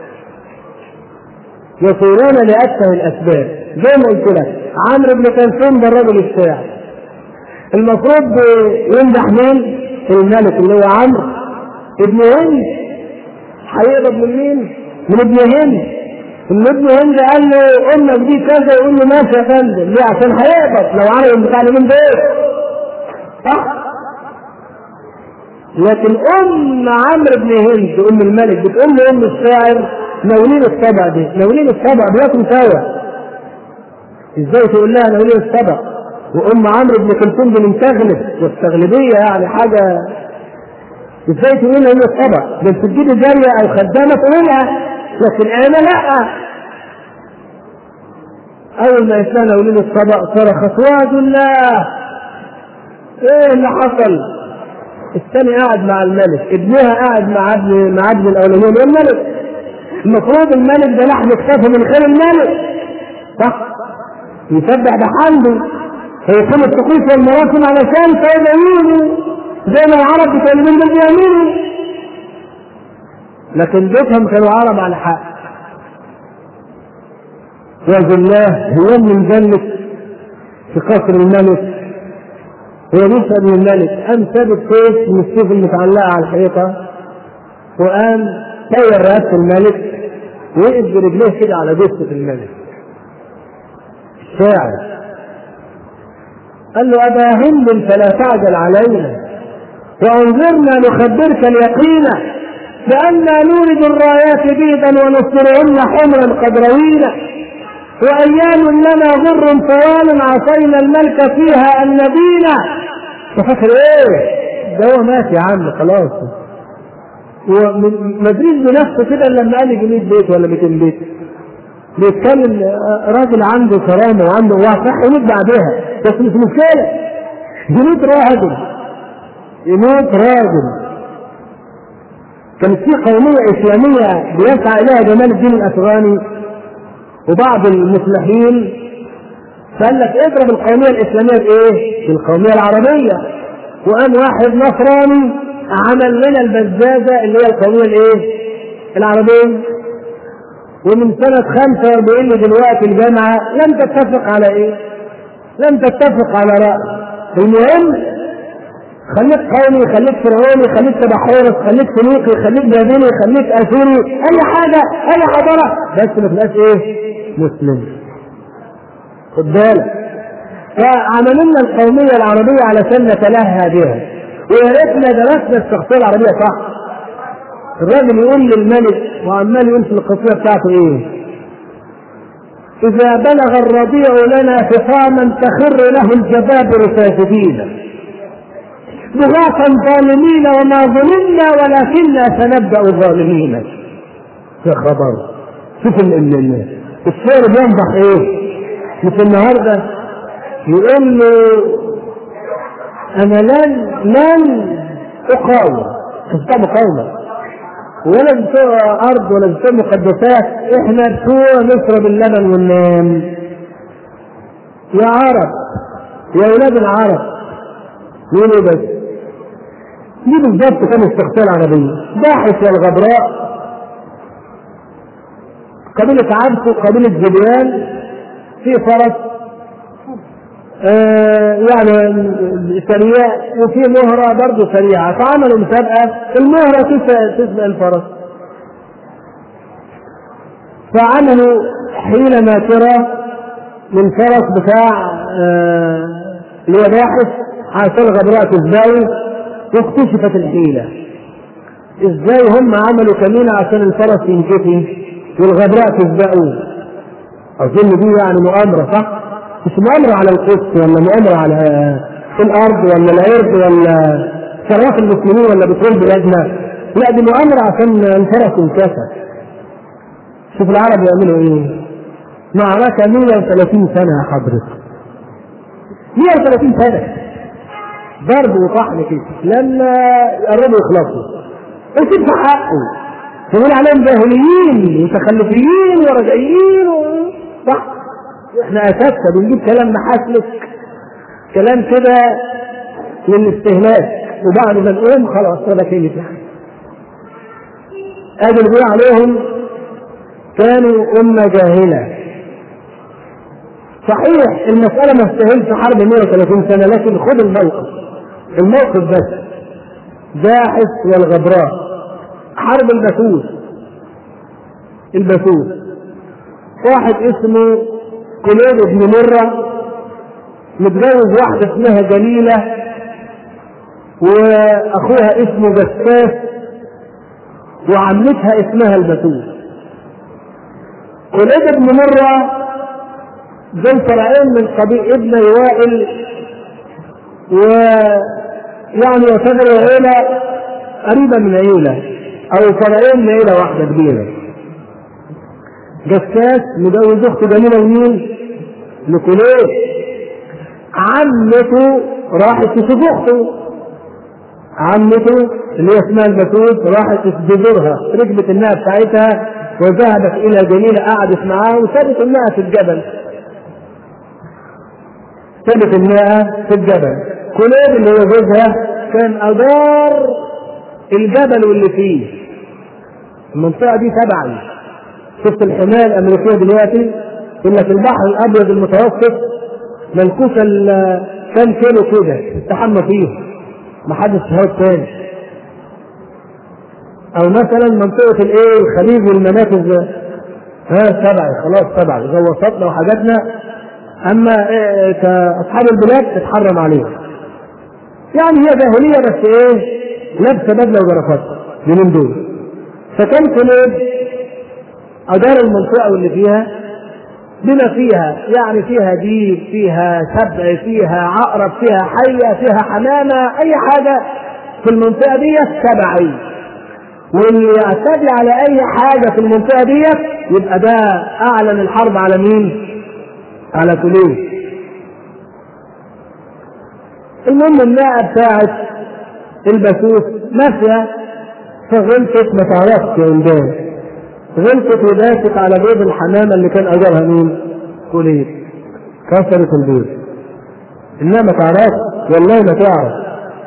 [SPEAKER 1] يسيرون لأتفه الأسباب. زي ما قلت لك عمرو بن كلثوم ده الرجل الشاعر، المفروض يمدح مين؟ الملك اللي هو عمرو ابن هند. هيقرب من مين؟ من ابن هند. ابن هند قال له امك دي كذا، يقول له ماشي يا فندم. ليه؟ عشان هيقبض لو عمل بتاع من ده صح. لكن ام عمرو بن هند ام الملك بتقول له ام الشاعر ناولين السبع دي، ناولين السبع بياكم سوا. ازاي تقول لها ناولين السبع وام عمرو بن كلثوم دي منتغلب والتغلبيه يعني حاجه؟ ازاي تقول ناولين السبع؟ ده انت تجيب جاريه او خدامه تقولها، لكن انا لا. اول ما يسمع ناولين السبع صرخت وعد الله. ايه اللي حصل؟ الثاني قاعد مع الملك، ابنها قاعد مع ابن مع ابن الاولانيين والملك. المفروض الملك ده لحم اكتفه من خير الملك صح، يسبح بحمده، هيكون التقيس والمراسم علشان فيؤمنوا زي ما العرب بتؤمنون باليمين. لكن بيتهم كانوا عرب على حق. وعز الله هو من جنة في قصر الملك، هو بيسأل من الملك، قام ساب السيف من السيف المتعلقة على الحيطة، وقام طير رأس الملك وقف برجليه كده على جثة الملك. الشاعر قال له أبا هند فلا تعجل علينا وانظرنا نخبرك اليقين بأننا نورد الرايات بيضا ونصرهن حمرا قد روينا، وأيام لنا غر طوال عصينا الملك فيها النبينا. تفكر ايه؟ ده هو مات يا عم خلاص. ومدريد بنفسه كده لما قال يجي مية بيت ولا مئتين بيت، بيتكلم راجل عنده كرامه وعنده واقع يموت بعدها، بس مش مشكله، يموت راجل، يموت راجل. كانت في قوميه اسلاميه بيسعى اليها جمال الدين الافغاني وبعض المصلحين، فقال لك اضرب القوميه الاسلاميه بايه؟ بالقوميه العربيه. وقام واحد نصراني عمل لنا البزازه اللي هي القوميه الايه؟ العربيه. ومن سنه خمسة وأربعين دلوقتي الجامعه لم تتفق على ايه؟ لم تتفق على راي. المهم خليك قومي، خليك فرعوني، خليك تبحورس، خليك فينيقي، خليك بابلي، خليك اثوري، اي حاجه، اي حضاره، بس ما تبقاش ايه؟ مسلم. خد بالك. فعملوا لنا القوميه العربيه علشان نتلهى بها، ويا ريتنا درسنا الشخصيه العربيه صح. الراجل يقول للملك وعمال يقول في القصيده بتاعته ايه؟ إذا بلغ الرضيع لنا فخاما تخر له الجبابر ساجدين بغاثا ظالمين وما ظلمنا ولكننا سنبدأ ظالمين. يا خبر، شوف الشعر بينضح ايه؟ مش النهارده يقول له انا لن لن اقاوم، مش مقاومه ولا بتوع ارض ولا بتوع مقدسات، احنا بتوع نشرب اللبن وننام. يا عرب يا اولاد العرب، مين ايه بس؟ دي بالظبط كان الشخصيه العربيه. باحث والغبراء، قبيله عبسو، قبيله جبيان، في فرس آه يعني سريع وفي مهره برضه سريعه، فعملوا مسابقه المهره تسبق الفرس، فعملوا حيله ماكره للفرس بتاع آه اللي هو باحث عشان الغبراء تسبقه، واكتشفت الحيله. ازاي هم عملوا كمينه عشان الفرس ينكفي والغبراء تسبقه؟ اظن دي يعني مؤامره صح؟ مش مؤامرة على القدس ولا مؤامرة على الأرض ولا العرض ولا شرف المسلمين ولا بتقول بلادنا، لا دي مؤامرة عشان الفرس انكسر. شوف العرب يعملوا ايه؟ معركة مئة وثلاثين سنة يا حضرتك، مئة وثلاثين سنة ضرب وطحن كده لما قربوا يخلصوا، وتدفع حقه تقول عليهم جاهليين وتخلفيين ورجعيين و... صح؟ احنا اساسا بنجيب كلام محاسلك، كلام كده للاستهلاك، وبعد ما نقوم خلاص هذا كلمه يعني. ادي اللي بيقول عليهم كانوا امه جاهله. صحيح المساله ما استاهلش حرب مئة وثلاثين سنه، لكن خد الموقف، الموقف بس. باحث والغبراء، حرب البثوث. البثوث واحد اسمه كليب بن مرة متجوز واحدة اسمها جليلة واخوها اسمه جساس وعمتها اسمها البثوث. كليب بن مرة دول فرعين من قبيل ابن وائل، ويعني يعتبروا عيلة قريبة من عيلة او فرعين من عيلة واحدة كبيرة. جساس متجوز اخته جميلة ومين؟ لكليب. عمته راحت تشوف اخته، عمته اللي هي اسمها البثوث راحت تزورها، ركبت الناقه بتاعتها وذهبت الى جميلة قعدت معاها وسابت الناقه في الجبل. سابت الناقه في الجبل. كليب اللي هو جوزها كان ادار الجبل واللي فيه. المنطقه دي تبعي. شفت الحمايه الامريكيه دلوقتي الا في البحر الابيض المتوسط منكوسه كام كيلو كده استحمى فيه محدش هاد تاني. او مثلا منطقه الايه الخليج والمنافذ ها تبعي خلاص تبعي غوصاتنا وحاجاتنا، اما إيه كاصحاب البلاد تتحرم عليهم. يعني هي جاهليه بس ايه لابسه بدله وجرافات من دول. فكان كليب أدار المنطقة واللي فيها بما فيها، يعني فيها ديب، فيها سبع، فيها عقرب، فيها حية، فيها حمامة، أي حاجة في المنطقة دي تبعي. واللي يعتدي على أي حاجة في المنطقة دي يبقى ده أعلن الحرب على مين؟ على كليب. المهم الناقة بتاعت البثوث ماشية فغلطت ما تعرفش يا ولدان، غلطت وداست على بيض الحمامة اللي كان أجرها مين؟ كليب. كسرت البيض. إنها ما تعرف والله ما تعرف.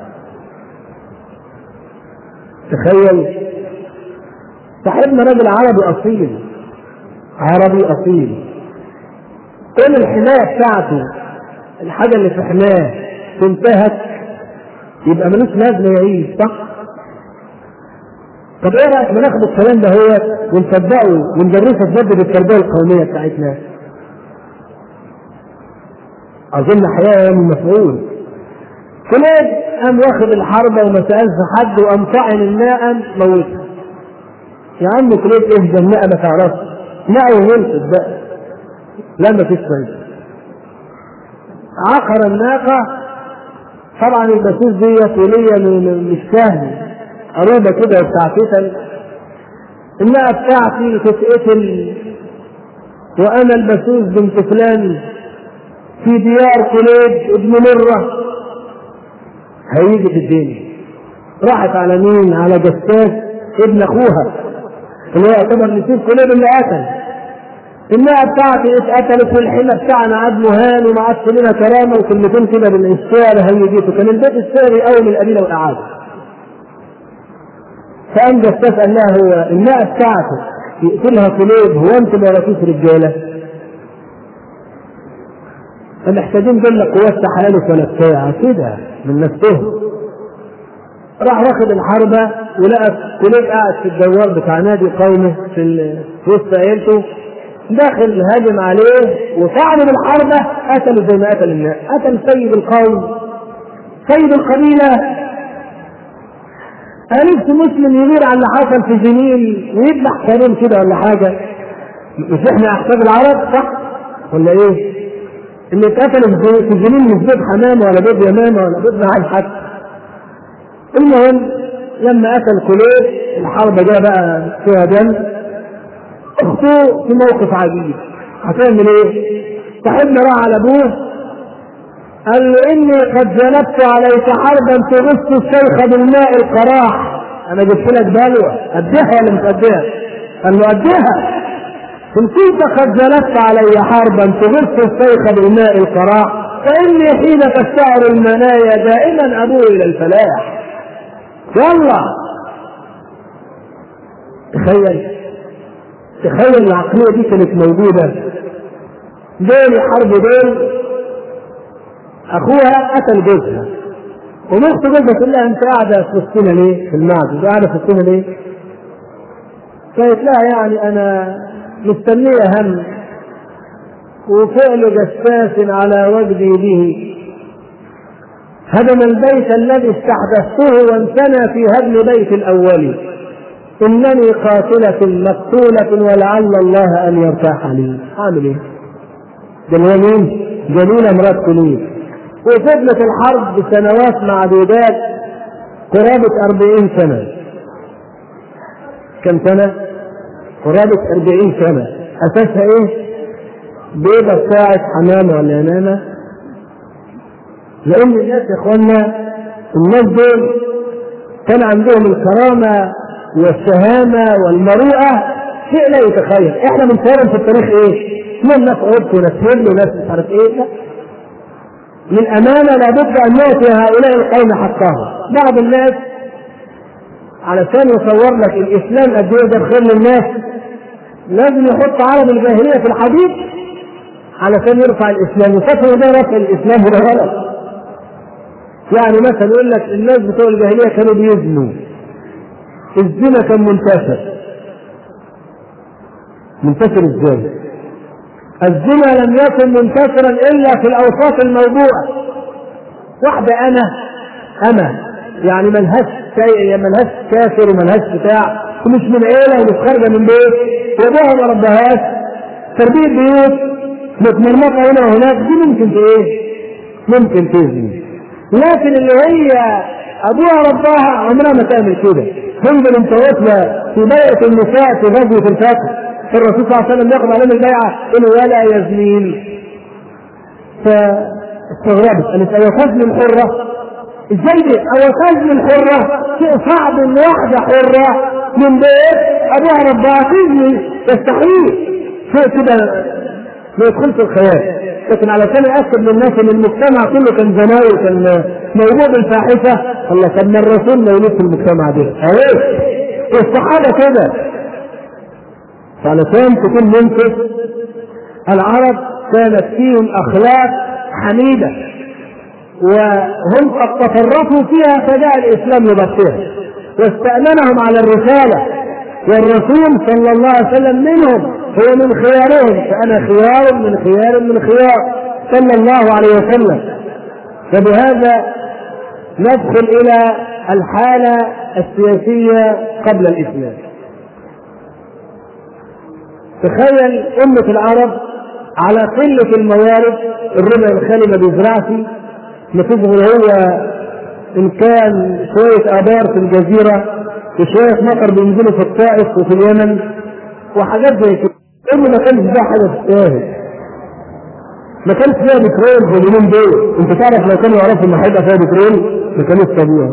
[SPEAKER 1] تخيل صاحبنا راجل عربي أصيل، عربي أصيل. كل الحماية بتاعته الحاجة اللي في حماه تنتهك يبقى ملوش لازمة يعيش صح؟ طب ايه رايك ما ناخد الكلام ده هو ونصدقه وندرسه تجدد التربيه القوميه بتاعتنا؟ اظن حياه من مفعول. كليب قام واخد الحربه وما سالش حد وقام طعن الناقم موته. يا عم كليب اهدى، الناقه ما تعرفش، ناقه وولفت بقى، لا ما فيش فايده. عقر الناقه، طبعا البسوس ديت وليه مش سهل، قريبه كده بتاع فتن. الناقه بتاعتي تتقتل وانا البسوس بنت فلان في ديار كليب ابن مره هيجي في الدنيا. راحت على مين؟ على جساس ابن اخوها اللي هو يعتبر نسيب كليب اللي قتل. الناقه بتاعتي اتقتلت والحله بتاعنا عاد مهان وما عادش لنا كرامه وكلمتين كده بالاشتغال هيجيته. كان البيت الساري اول من القبيله والاعاده. فقام جساس قال لها هو الناقه بتاعته يقتلها كليب، هو انتم ما راكيش رجاله؟ محتاجين دول قوات تحالف ولا بتاع كده من نفسهم. راح واخد الحربه ولقى كليب قاعد في الدوار بتاع نادي قومه في وسط عيلته، داخل هاجم عليه وطعن بالحربه قتله زي ما قتل الناس، قتل سيد القوم سيد القبيله. ألف مسلم يغير على اللي حصل في جنين ويذبح كريم كده ولا حاجه؟ مش احنا احساب العرب صح ولا ايه؟ اللي اتقتل في جنين مش بيت حمامه ولا بيت يمامه ولا بيت معاه حد. المهم لما قتل كليب الحربه جاء بقى فيها دم، اخته في موقف عجيب هتعمل ايه؟ صاحبنا راح على ابوه قال له اني قد جلبت عليك حربا تغص الشيخ بالماء القراح. انا جبت لك بلوى اديها ولا مش اديها؟ قال له اديها. إن كنت قد جلبت علي حربا تغص الشيخ بالماء القراح فاني حين تستعر المنايا دائما ابوء الى الفلاح. يلا تخيل تخيل العقليه دي كانت موجوده. دول حرب دول اخوها قتل جوزها ومخت جوزها تقول لها انت قاعده في وسطنا ليه؟ في المعبد قاعده في وسطنا ليه؟ قالت لها يعني انا مستنيه هم وفعل جساس على وجدي به هدم البيت الذي استحدثته وانثنى في هدم بيت الاول. انني قاتله مقتوله ولعل الله ان يرتاح لي. اعمل ايه؟ جميل جميله مرات كليب وفضلت الحرب بسنوات معدودات قرابه أربعين سنه. كم سنه؟ قرابه أربعين سنه. اساسها ايه؟ بيضه بتاعت حمامه ولا ينامه. لان الناس يا اخوانا الناس دول كان عندهم الكرامه والشهامه والمروءه شيء لا يتخيل. احنا بنصورهم في التاريخ ايه؟ من ناس عرف وناس هبل وناس مش عارف ايه. لا، من امانه لابد ان يعطي هؤلاء القوم حقهم. بعض الناس علشان يصور لك الاسلام قد ايه ده خير للناس لازم يحط عرب الجاهليه في الحديث علشان يرفع الاسلام، وفكروا ده رفع الاسلام وده غلط. يعني مثلا يقول لك الناس بتوع الجاهليه كانوا بيزنوا، الزنا كان منتشر. منتشر ازاي؟ الزنا لم يكن منتشرا الا في الاوساط الموضوعه. واحده انا انا يعني ملهاش شيء، ملهاش كافر وملهاش بتاع ومش من عيله ومش خارجه من بيت وابوها ما ربهاش، تربيه بيوت متمرمطه هنا وهناك، دي ممكن ايه؟ ممكن تزني. لكن اللي هي ابوها رباها عمرها ما تعمل كده. تنزل انت واصله في بيعه النساء في غزوه الفتح، الرسول صلى الله عليه وسلم ياخذ عليهم البيعه انه ولا يزنين. فاستغربت قالت ايوه تزني الحره؟ ازاي دي؟ او تزني الحره؟ شيء صعب ان واحده حره من بيت ابوها رباها تزني، يستحيل. شيء كده ما يدخلش الخيال. لكن علشان يأكد للناس ان المجتمع كله كان زناوي وكان موجود الفاحشه، الله كان من الرسول مولود في المجتمع ده. اهي الصحابه كده. فعلشان تكون منصف العرب كانت فيهم اخلاق حميده وهم قد تفرطوا فيها فجاء الاسلام يبطلها واستأمنهم على الرساله، والرسول صلى الله عليه وسلم منهم هو من خيارهم. فانا خيار من خيار من خيار. صلى الله عليه وسلم. فبهذا ندخل إلى الحالة السياسية قبل الإسلام. تخيل أمة العرب على قلة الموارد، الربع الخالي ما بيزرعش، ما تظهر هو إن كان شوية آبار في الجزيرة وشوية مطر بينزلوا في الطائف وفي اليمن وحاجات زي كده. إنه ما كانش ده حاجة تستاهل، ما كانش فيها بترول في اليومين دول. أنت تعرف لو كانوا يعرفوا إن هيبقى فيها بترول ما كانوش سابوها.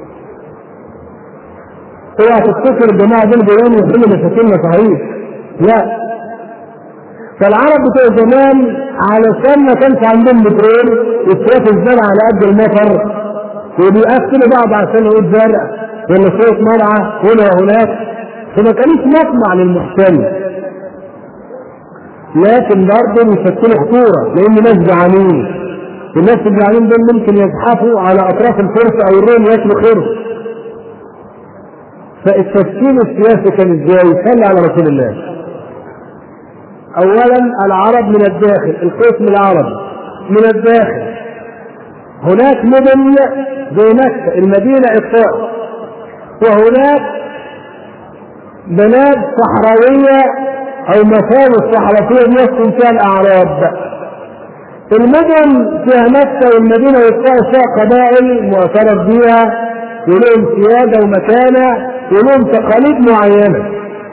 [SPEAKER 1] اوعى تفتكر الجماعة دول بيقولوا يحلوا مشاكلنا، صحيح؟ لا. فالعرب بتوع زمان علشان ما كانش عندهم بترول وشوية الزرع على قد المطر وبيقفلوا بعض عشان يقول زرع ولا شوية مرعى هنا وهناك، فما كانوش مطمع للمحتل. لكن برضه بيشكلوا خطورة لأن ناس جعانين، الناس الجعانين دول ممكن يزحفوا على أطراف الفرس أو الروم ياكلوا خير. فالتشكيل السياسي كان ازاي؟ صلى على رسول الله. اولا العرب من الداخل، القسم العربي من الداخل، هناك مدن زي مكة المدينة الطائف، وهناك بلاد صحراوية او مفاوز صحراوية يسكن فيها الاعراب. المدن فيها مكة والمدينة والطائف فيها قبائل معترف بها ولهم سيادة ومكانة ولهم تقاليد معينة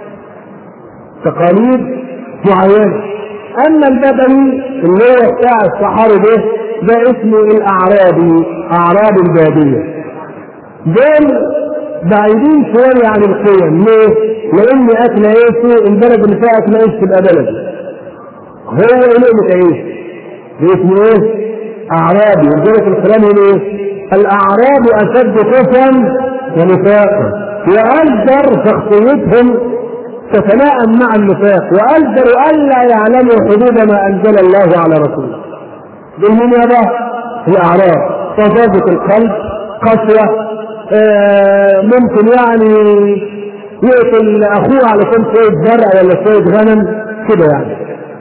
[SPEAKER 1] تقاليد معينة. أما البدوي اللي هو بتاع الصحاري ده ده اسمه الأعرابي، أعراب البادية. دول بعيدين شوية عن القيم. ليه؟ لأن أكل عيشه البلد اللي فيها أكل عيش تبقى بلد، هو لقمة عيش. ده اسمه إيه؟ أعرابي. ولذلك الكلام يقول إيه؟ الأعراب أشد كفرا ونفاقا وأجدر شخصيتهم تتلائم مع النفاق وأجدر ألا يعلموا حدود ما أنزل الله على رسوله. بالمناسبة الأعراب صفافة القلب، قسوة، آه ممكن يعني يقتل أخوه علشان شوية زرع ولا شوية غنم كده يعني.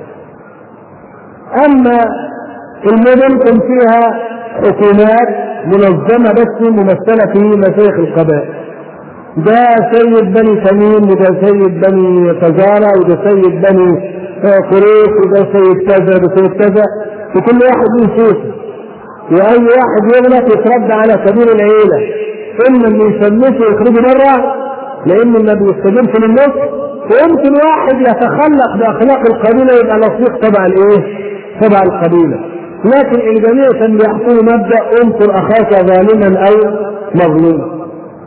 [SPEAKER 1] أما المدن كان فيها حكومات منظمة بس ممثلة في مشايخ القبائل. ده سيد بني تميم وده سيد بني فزارة وده سيد بني قريش وده سيد كذا وده سيد كذا، وكل واحد له صوته، وأي واحد يغلط يترد على كبير العيلة، إما اللي يشمسه ويخرجه بره لأن ما بيستجيبش للنص، ويمكن واحد يتخلق بأخلاق القبيلة يبقى لصيق تبع الإيه؟ تبع القبيلة. لكن الجميع كان بيحكموا مبدأ انصر أخاك ظالما أو مظلوما.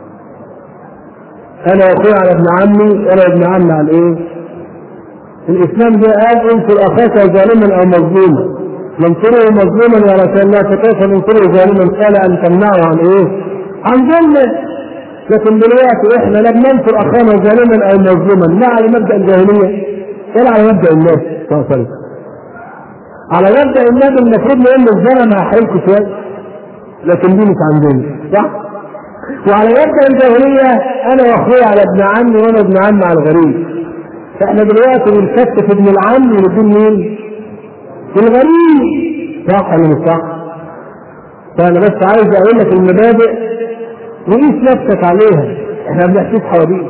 [SPEAKER 1] أنا أخوي على ابن عمي وأنا ابن عمي على إيه؟ الإسلام ده قال انصر أخاك ظالما أو مظلوما، ننصره مظلوما يا رسول الله فكيف ننصره ظالما؟ قال أن تمنعه عن إيه؟ عن ظلمه. لكن دلوقتي إحنا لا بننصر أخانا ظالما أو مظلوما، لا على مبدأ الجاهلية ولا على مبدأ الناس صلى الله عليه وسلم. على مبدأ الناس المفروض نقول الظلم هحرمكم شوية، لكن دي مش عندنا، صح؟ وعلى مبدأ الجاهلية أنا وأخويا على ابن عمي وأنا ابن عمي على الغريب. فإحنا دلوقتي بنكتف ابن العم وندين مين؟ الغريب، صح ولا مش صح؟ فأنا بس عايز أقول لك المبادئ وقيس نفسك عليها، إحنا بنحكيش حواديت.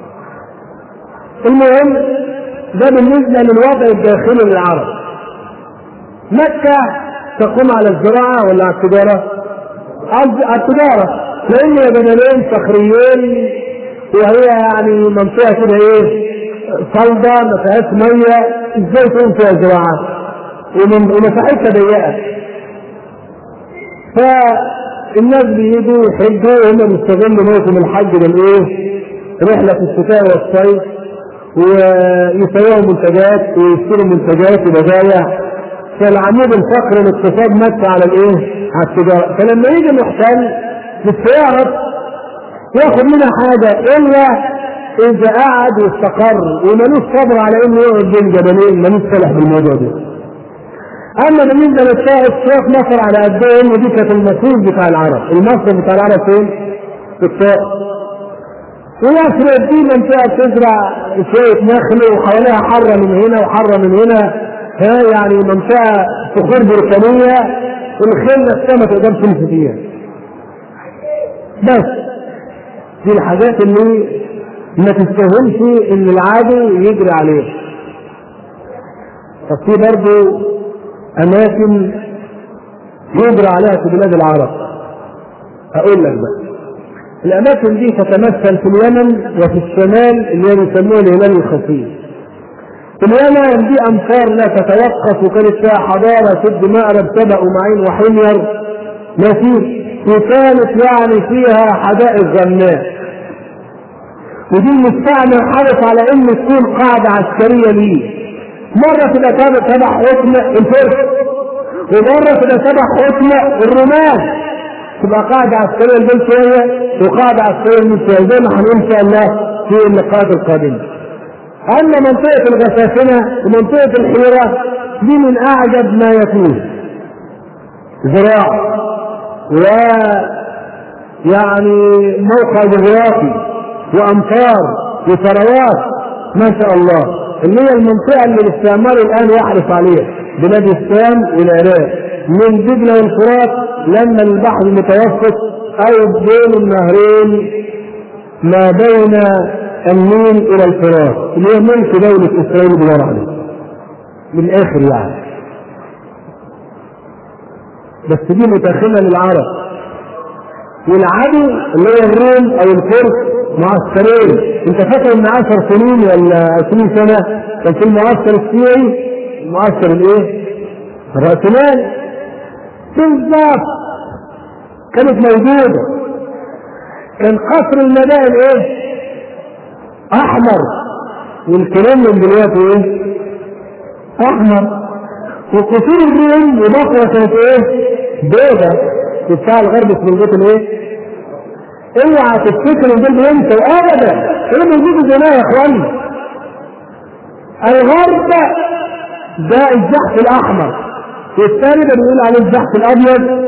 [SPEAKER 1] المهم ده بالنسبة للوضع الداخلي للعرب. مكة تقوم على الزراعة ولا على التجارة؟ على التجارة، لأن بدلين صخريين وهي يعني منطقة كده إيه صلبة ما فيهاش مية، إزاي تقوم فيها زراعة؟ ومساحتها ضيقة. فالناس بيجوا يحجوا وهم بيستغلوا موسم الحج بالإيه؟ رحلة في الشتاء والصيف، ويسووا منتجات ويشتروا منتجات وبضايع. فالعمود الفقري الاقتصاد مكة على الايه؟ على التجارة. فلما يجي محتل بالسيارة ياخد منها حاجة الا اذا قعد واستقر ومالوش صبر على انه يقعد بين جبلين، مالوش صالح بالموضوع ده. اما بالنسبة للطائف شاف مصر على قدهم، ودي كانت المصير بتاع العرب، المصر بتاع العرب فين؟ في الطائف. ويصر دي منطقة تزرع شوية نخل وحواليها حرة من هنا وحرة من هنا، ها يعني منطقة صخور بركانيه الخيل نفسها ما تقدرش تمشي فيها. بس دي الحاجات اللي ما تستاهلش ان العادي يجري عليها. طب في برضه اماكن يجري عليها في بلاد العرب. اقول لك بقى الاماكن دي تتمثل في اليمن وفي الشمال اللي بيسموه الهلال الخفيف. في اليمن دي امطار لا تتوقف وكانت فيها حضاره سد مأرب سبأ ومعين وحمير ما فيه، وكانت يعني فيها حدائق غناء. ودي المستعمر حرص على ان تكون قاعده عسكريه ليه. مره تبقى تبع حكم الفرس ومره تبقى تبع حكم الرومان، تبقى قاعده عسكريه لدول شويه وقاعده عسكريه لدول شويه زي ما هنقول ان شاء الله في اللقاءات القادمه. اما منطقه الغساسنه ومنطقه الحيره دي من اعجب ما يكون، زراعه و يعني موقع جغرافي وامطار وثروات ما شاء الله، اللي هي المنطقه اللي الاستعمار الان يحرص عليها، بلاد الشام والعراق من دجله والفرات لما البحر المتوسط او بين النهرين ما بين النيل الى الفرات اللي هي ملك دوله اسرائيل بدور عليه من الاخر يعني. بس دي متاخره للعرب، والعدو اللي هو الروم او الفرس معسكرين. انت فاكر ان عشر سنين ولا عشرين سنه كان في المعسكر الشيعي المعسكر الايه؟ الرأسمالي بالظبط كانت موجوده. كان قصر المدائن ايه؟ احمر، والكلام من دلوقتي ايه؟ احمر. وقصور الروم وبصره كانت ايه؟ بيضه. في بتاع الغرب اسمه البيت الايه؟ اوعى تفتكر ان دول بينسوا ابدا، ايه موجود زمان يا اخواني. الغرب ده الزحف الاحمر والثاني ده بيقول عليه الزحف الابيض.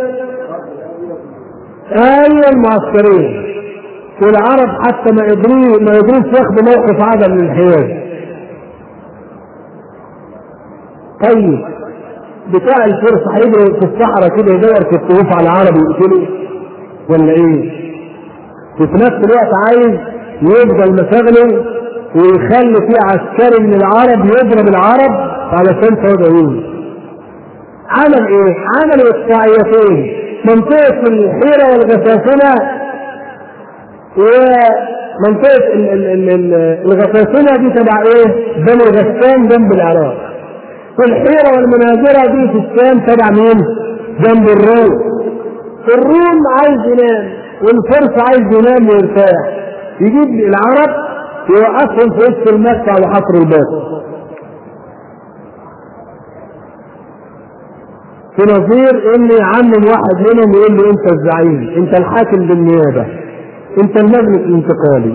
[SPEAKER 1] ايوه المعسكرين. والعرب حتى ما يقدروا ما يقدروش ياخدوا موقف عدم من الحياد. طيب بتاع الفرس هيجري في الصحراء كده يدور في الطوف على العرب ويقتلوا ولا ايه؟ وفي نفس الوقت عايز يفضل مشاغله ويخلي فيه عسكري من العرب يضرب العرب علشان تدعوه. عمل ايه؟ عمل اقصائيتين، منطقه الحيره والغساسنه. ومنطقه الغساسنه دي تبع ايه؟ بني غسان جنب العراق، والحيره والمناجره دي في الشام تبع مين؟ جنب الروم. الروم عايز ينام والفرس عايز ينام ويرتاح، يجيب العرب يوقفهم في وسط المدفع وحفر الباب. في نظير ان يعمم واحد منهم يقول له انت الزعيم، انت الحاكم بالنيابه، انت المجلس الانتقالي.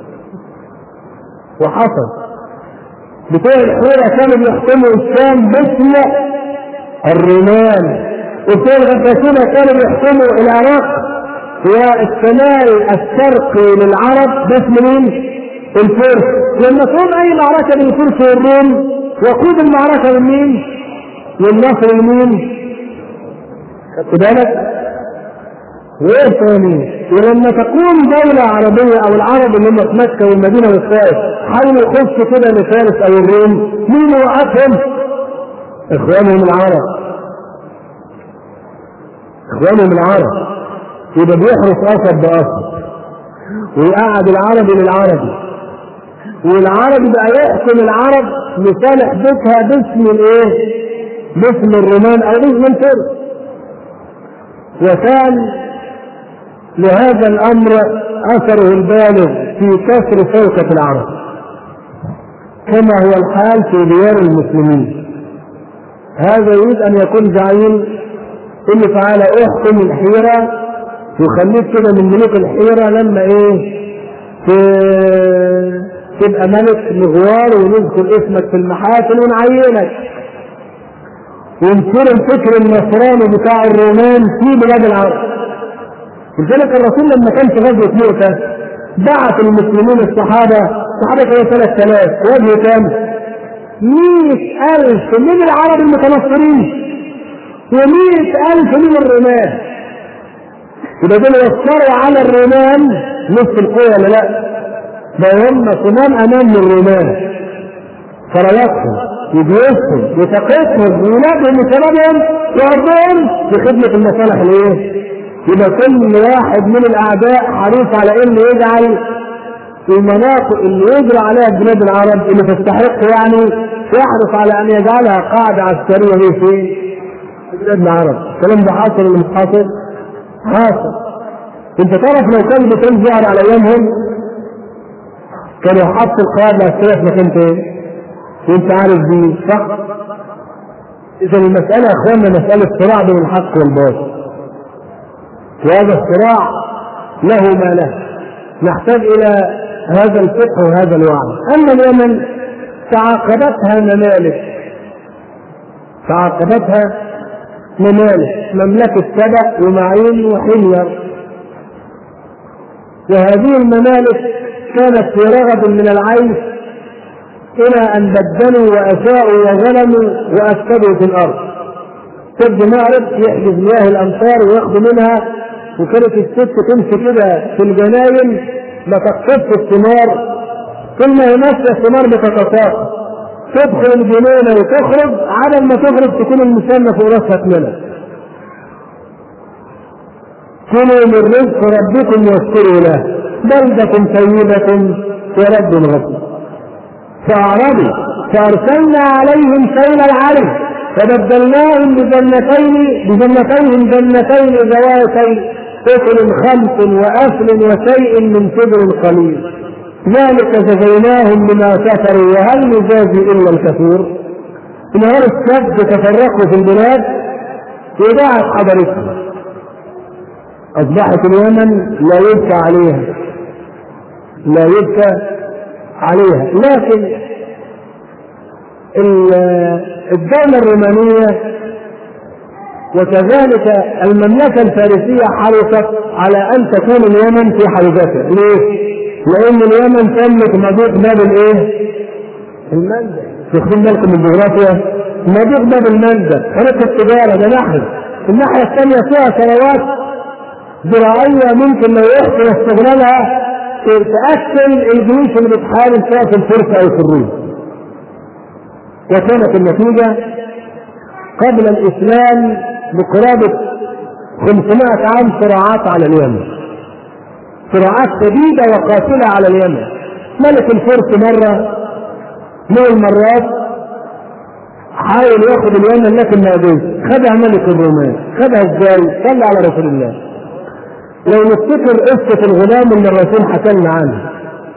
[SPEAKER 1] وحصل بتوع الحيره كانوا بيحكموا الشام مثل الرومان، وبتوع الغساسنه كانوا بيحكموا العراق والشمال الشرقي للعرب باسم مين؟ الفرس. لما تقوم اي معركه بين الفرس والروم وقود المعركه من مين؟ والنصر لمين؟ خدت بالك؟ وايه ثاني؟ ولما تكون دوله عربيه او العرب اللي هم في مكه والمدينه والطائف حاولوا يخشوا كده لفارس او الروم، مين وقفهم؟ اخوانهم العرب. اخوانهم العرب. يبقى بيحرس اسد باسد ويقعد العربي للعربي، والعربي بقى يحكم العرب لصالح بيتها باسم الايه؟ باسم الرومان او باسم الفرس. وكان لهذا الامر اثره البالغ في كسر شوكة العرب كما هو الحال في ديار المسلمين. هذا يريد ان يكون زعيم اللي تعالى احكم الحيرة وخليك كده من ملوك الحيرة لما ايه تبقى ملك مغوار ونذكر اسمك في المحافل ونعينك، ونشير الفكر النصراني بتاع الرومان في بلاد العرب. لذلك الرسول لما كان في غزوة مؤتة بعث المسلمين الصحابة، الصحابة كانوا ثلاث آلاف، وجه كام؟ مئة ألف من العرب المتنصرين ومئة ألف من الرمال. يبقى دول يسروا على الرمال نصف القوة ولا لا؟ ده هم صمام أمام الرمال، صلواتهم وبيوتهم وتقيتهم وولادهم وشبابهم وأرضهم في خدمة المصالح الإيه؟ يبقى كل واحد من الأعداء حريص على إنه يجعل المناطق اللي يجرى عليها بلاد العرب اللي تستحق يعني يحرص على أن يجعلها قاعدة عسكرية ليه في بلاد العرب. الكلام ده حاصل ولا مش حاصل؟ حاصل. أنت تعرف لو كان بيتم ظهر على أيامهم كانوا يحطوا القواعد العسكرية في مكان تاني وأنت عارف دي صح؟ إذا المسألة يا إخواننا مسألة صراع بين الحق والباطل، وهذا الصراع له ما له، نحتاج إلى هذا الفقه وهذا الوعي. أما اليمن تعاقبتها ممالك، تعاقبتها ممالك، مملكة سبأ ومعين وحمير، وهذه الممالك كانت في رغب من العيش إلى أن بدلوا وأساءوا وظلموا وأفسدوا في الأرض. سد مأرب يحجز مياه الأمطار ويأخذ منها، وكانت الست تمشي كده في الجناين ما تقصدش الثمار، كل ما يمشي الثمار بتتساقط، تدخل الجنينة وتخرج، على ما تخرج تكون المسنة في راسها كملة. كلوا من رزق ربكم واشكروا له بلدة طيبة ورب غفور. فأعرضوا فأرسلنا عليهم سيل العرم فبدلناهم بجنتين بجنتين جنتين ذواتي أكل خمس وأكل وشيء من سدر قليل ذلك جزيناهم بما كفروا وهل نجازي إلا الكفور. نهار السبت تفرقوا في البلاد وضاعت حضارتهم، أصبحت اليمن لا يبكى عليها لا يبكى عليها. لكن الدولة الرومانية وكذلك المملكة الفارسية حرصت على أن تكون اليمن في حوزتها. ليه؟ لأن اليمن تملك مضيق باب الإيه؟ المندب. تاخدين بالكم من الجغرافيا؟ مضيق باب المندب، طريق التجارة ده ناحية، الناحية الثانية فيها ثروات زراعية ممكن لو يحصل استغلالها تأكل الجيوش اللي بتحارب فيها في الفرس أو في الروم. وكانت النتيجة قبل الإسلام بقرابة خمسمائة عام صراعات على اليمن، صراعات شديدة وقاتلة على اليمن. ملك الفرس مرة من المرات حاول ياخذ اليمن لكن ما قدرش، خدها ملك الرومان. خدها ازاي؟ صلى على رسول الله. لو نفتكر قصة الغلام اللي الرسول حكى لنا عنه،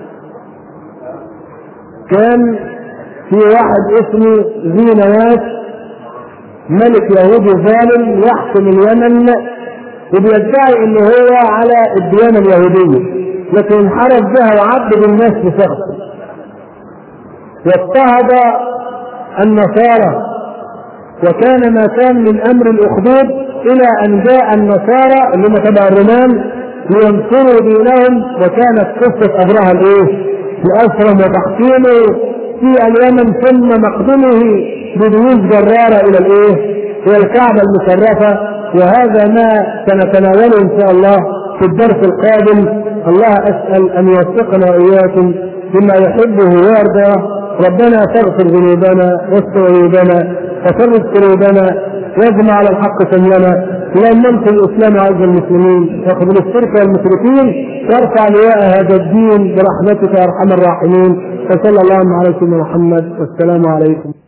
[SPEAKER 1] كان في واحد اسمه ذي نواس ملك يهودي ظالم يحكم اليمن وبيدعي انه هو على الديانة اليهودية، لكن انحرف بها وعبد الناس بشخصه واضطهد النصارى، وكان ما كان من امر الاخدود الى ان جاء النصارى اللي هم تبع الرومان لينصروا دينهم. وكانت قصة ابرهة الايه؟ لأسرهم وتحكيمه في اليمن ثم مقدمه بدروس جرارة الى الايه؟ الى الكعبة المشرفة. وهذا ما سنتناوله ان شاء الله في الدرس القادم. الله اسأل ان يوفقنا واياكم بما يحبه ويرضاه. ربنا تغفر ذنوبنا واستر عيوبنا وفرج قلوبنا واجمع على الحق سملنا. اللهم انصر الاسلام وعز المسلمين واخذل الشرك والمشركين وارفع لواء هذا الدين برحمتك يا ارحم الراحمين. وصلى الله على سيدنا محمد والسلام عليكم.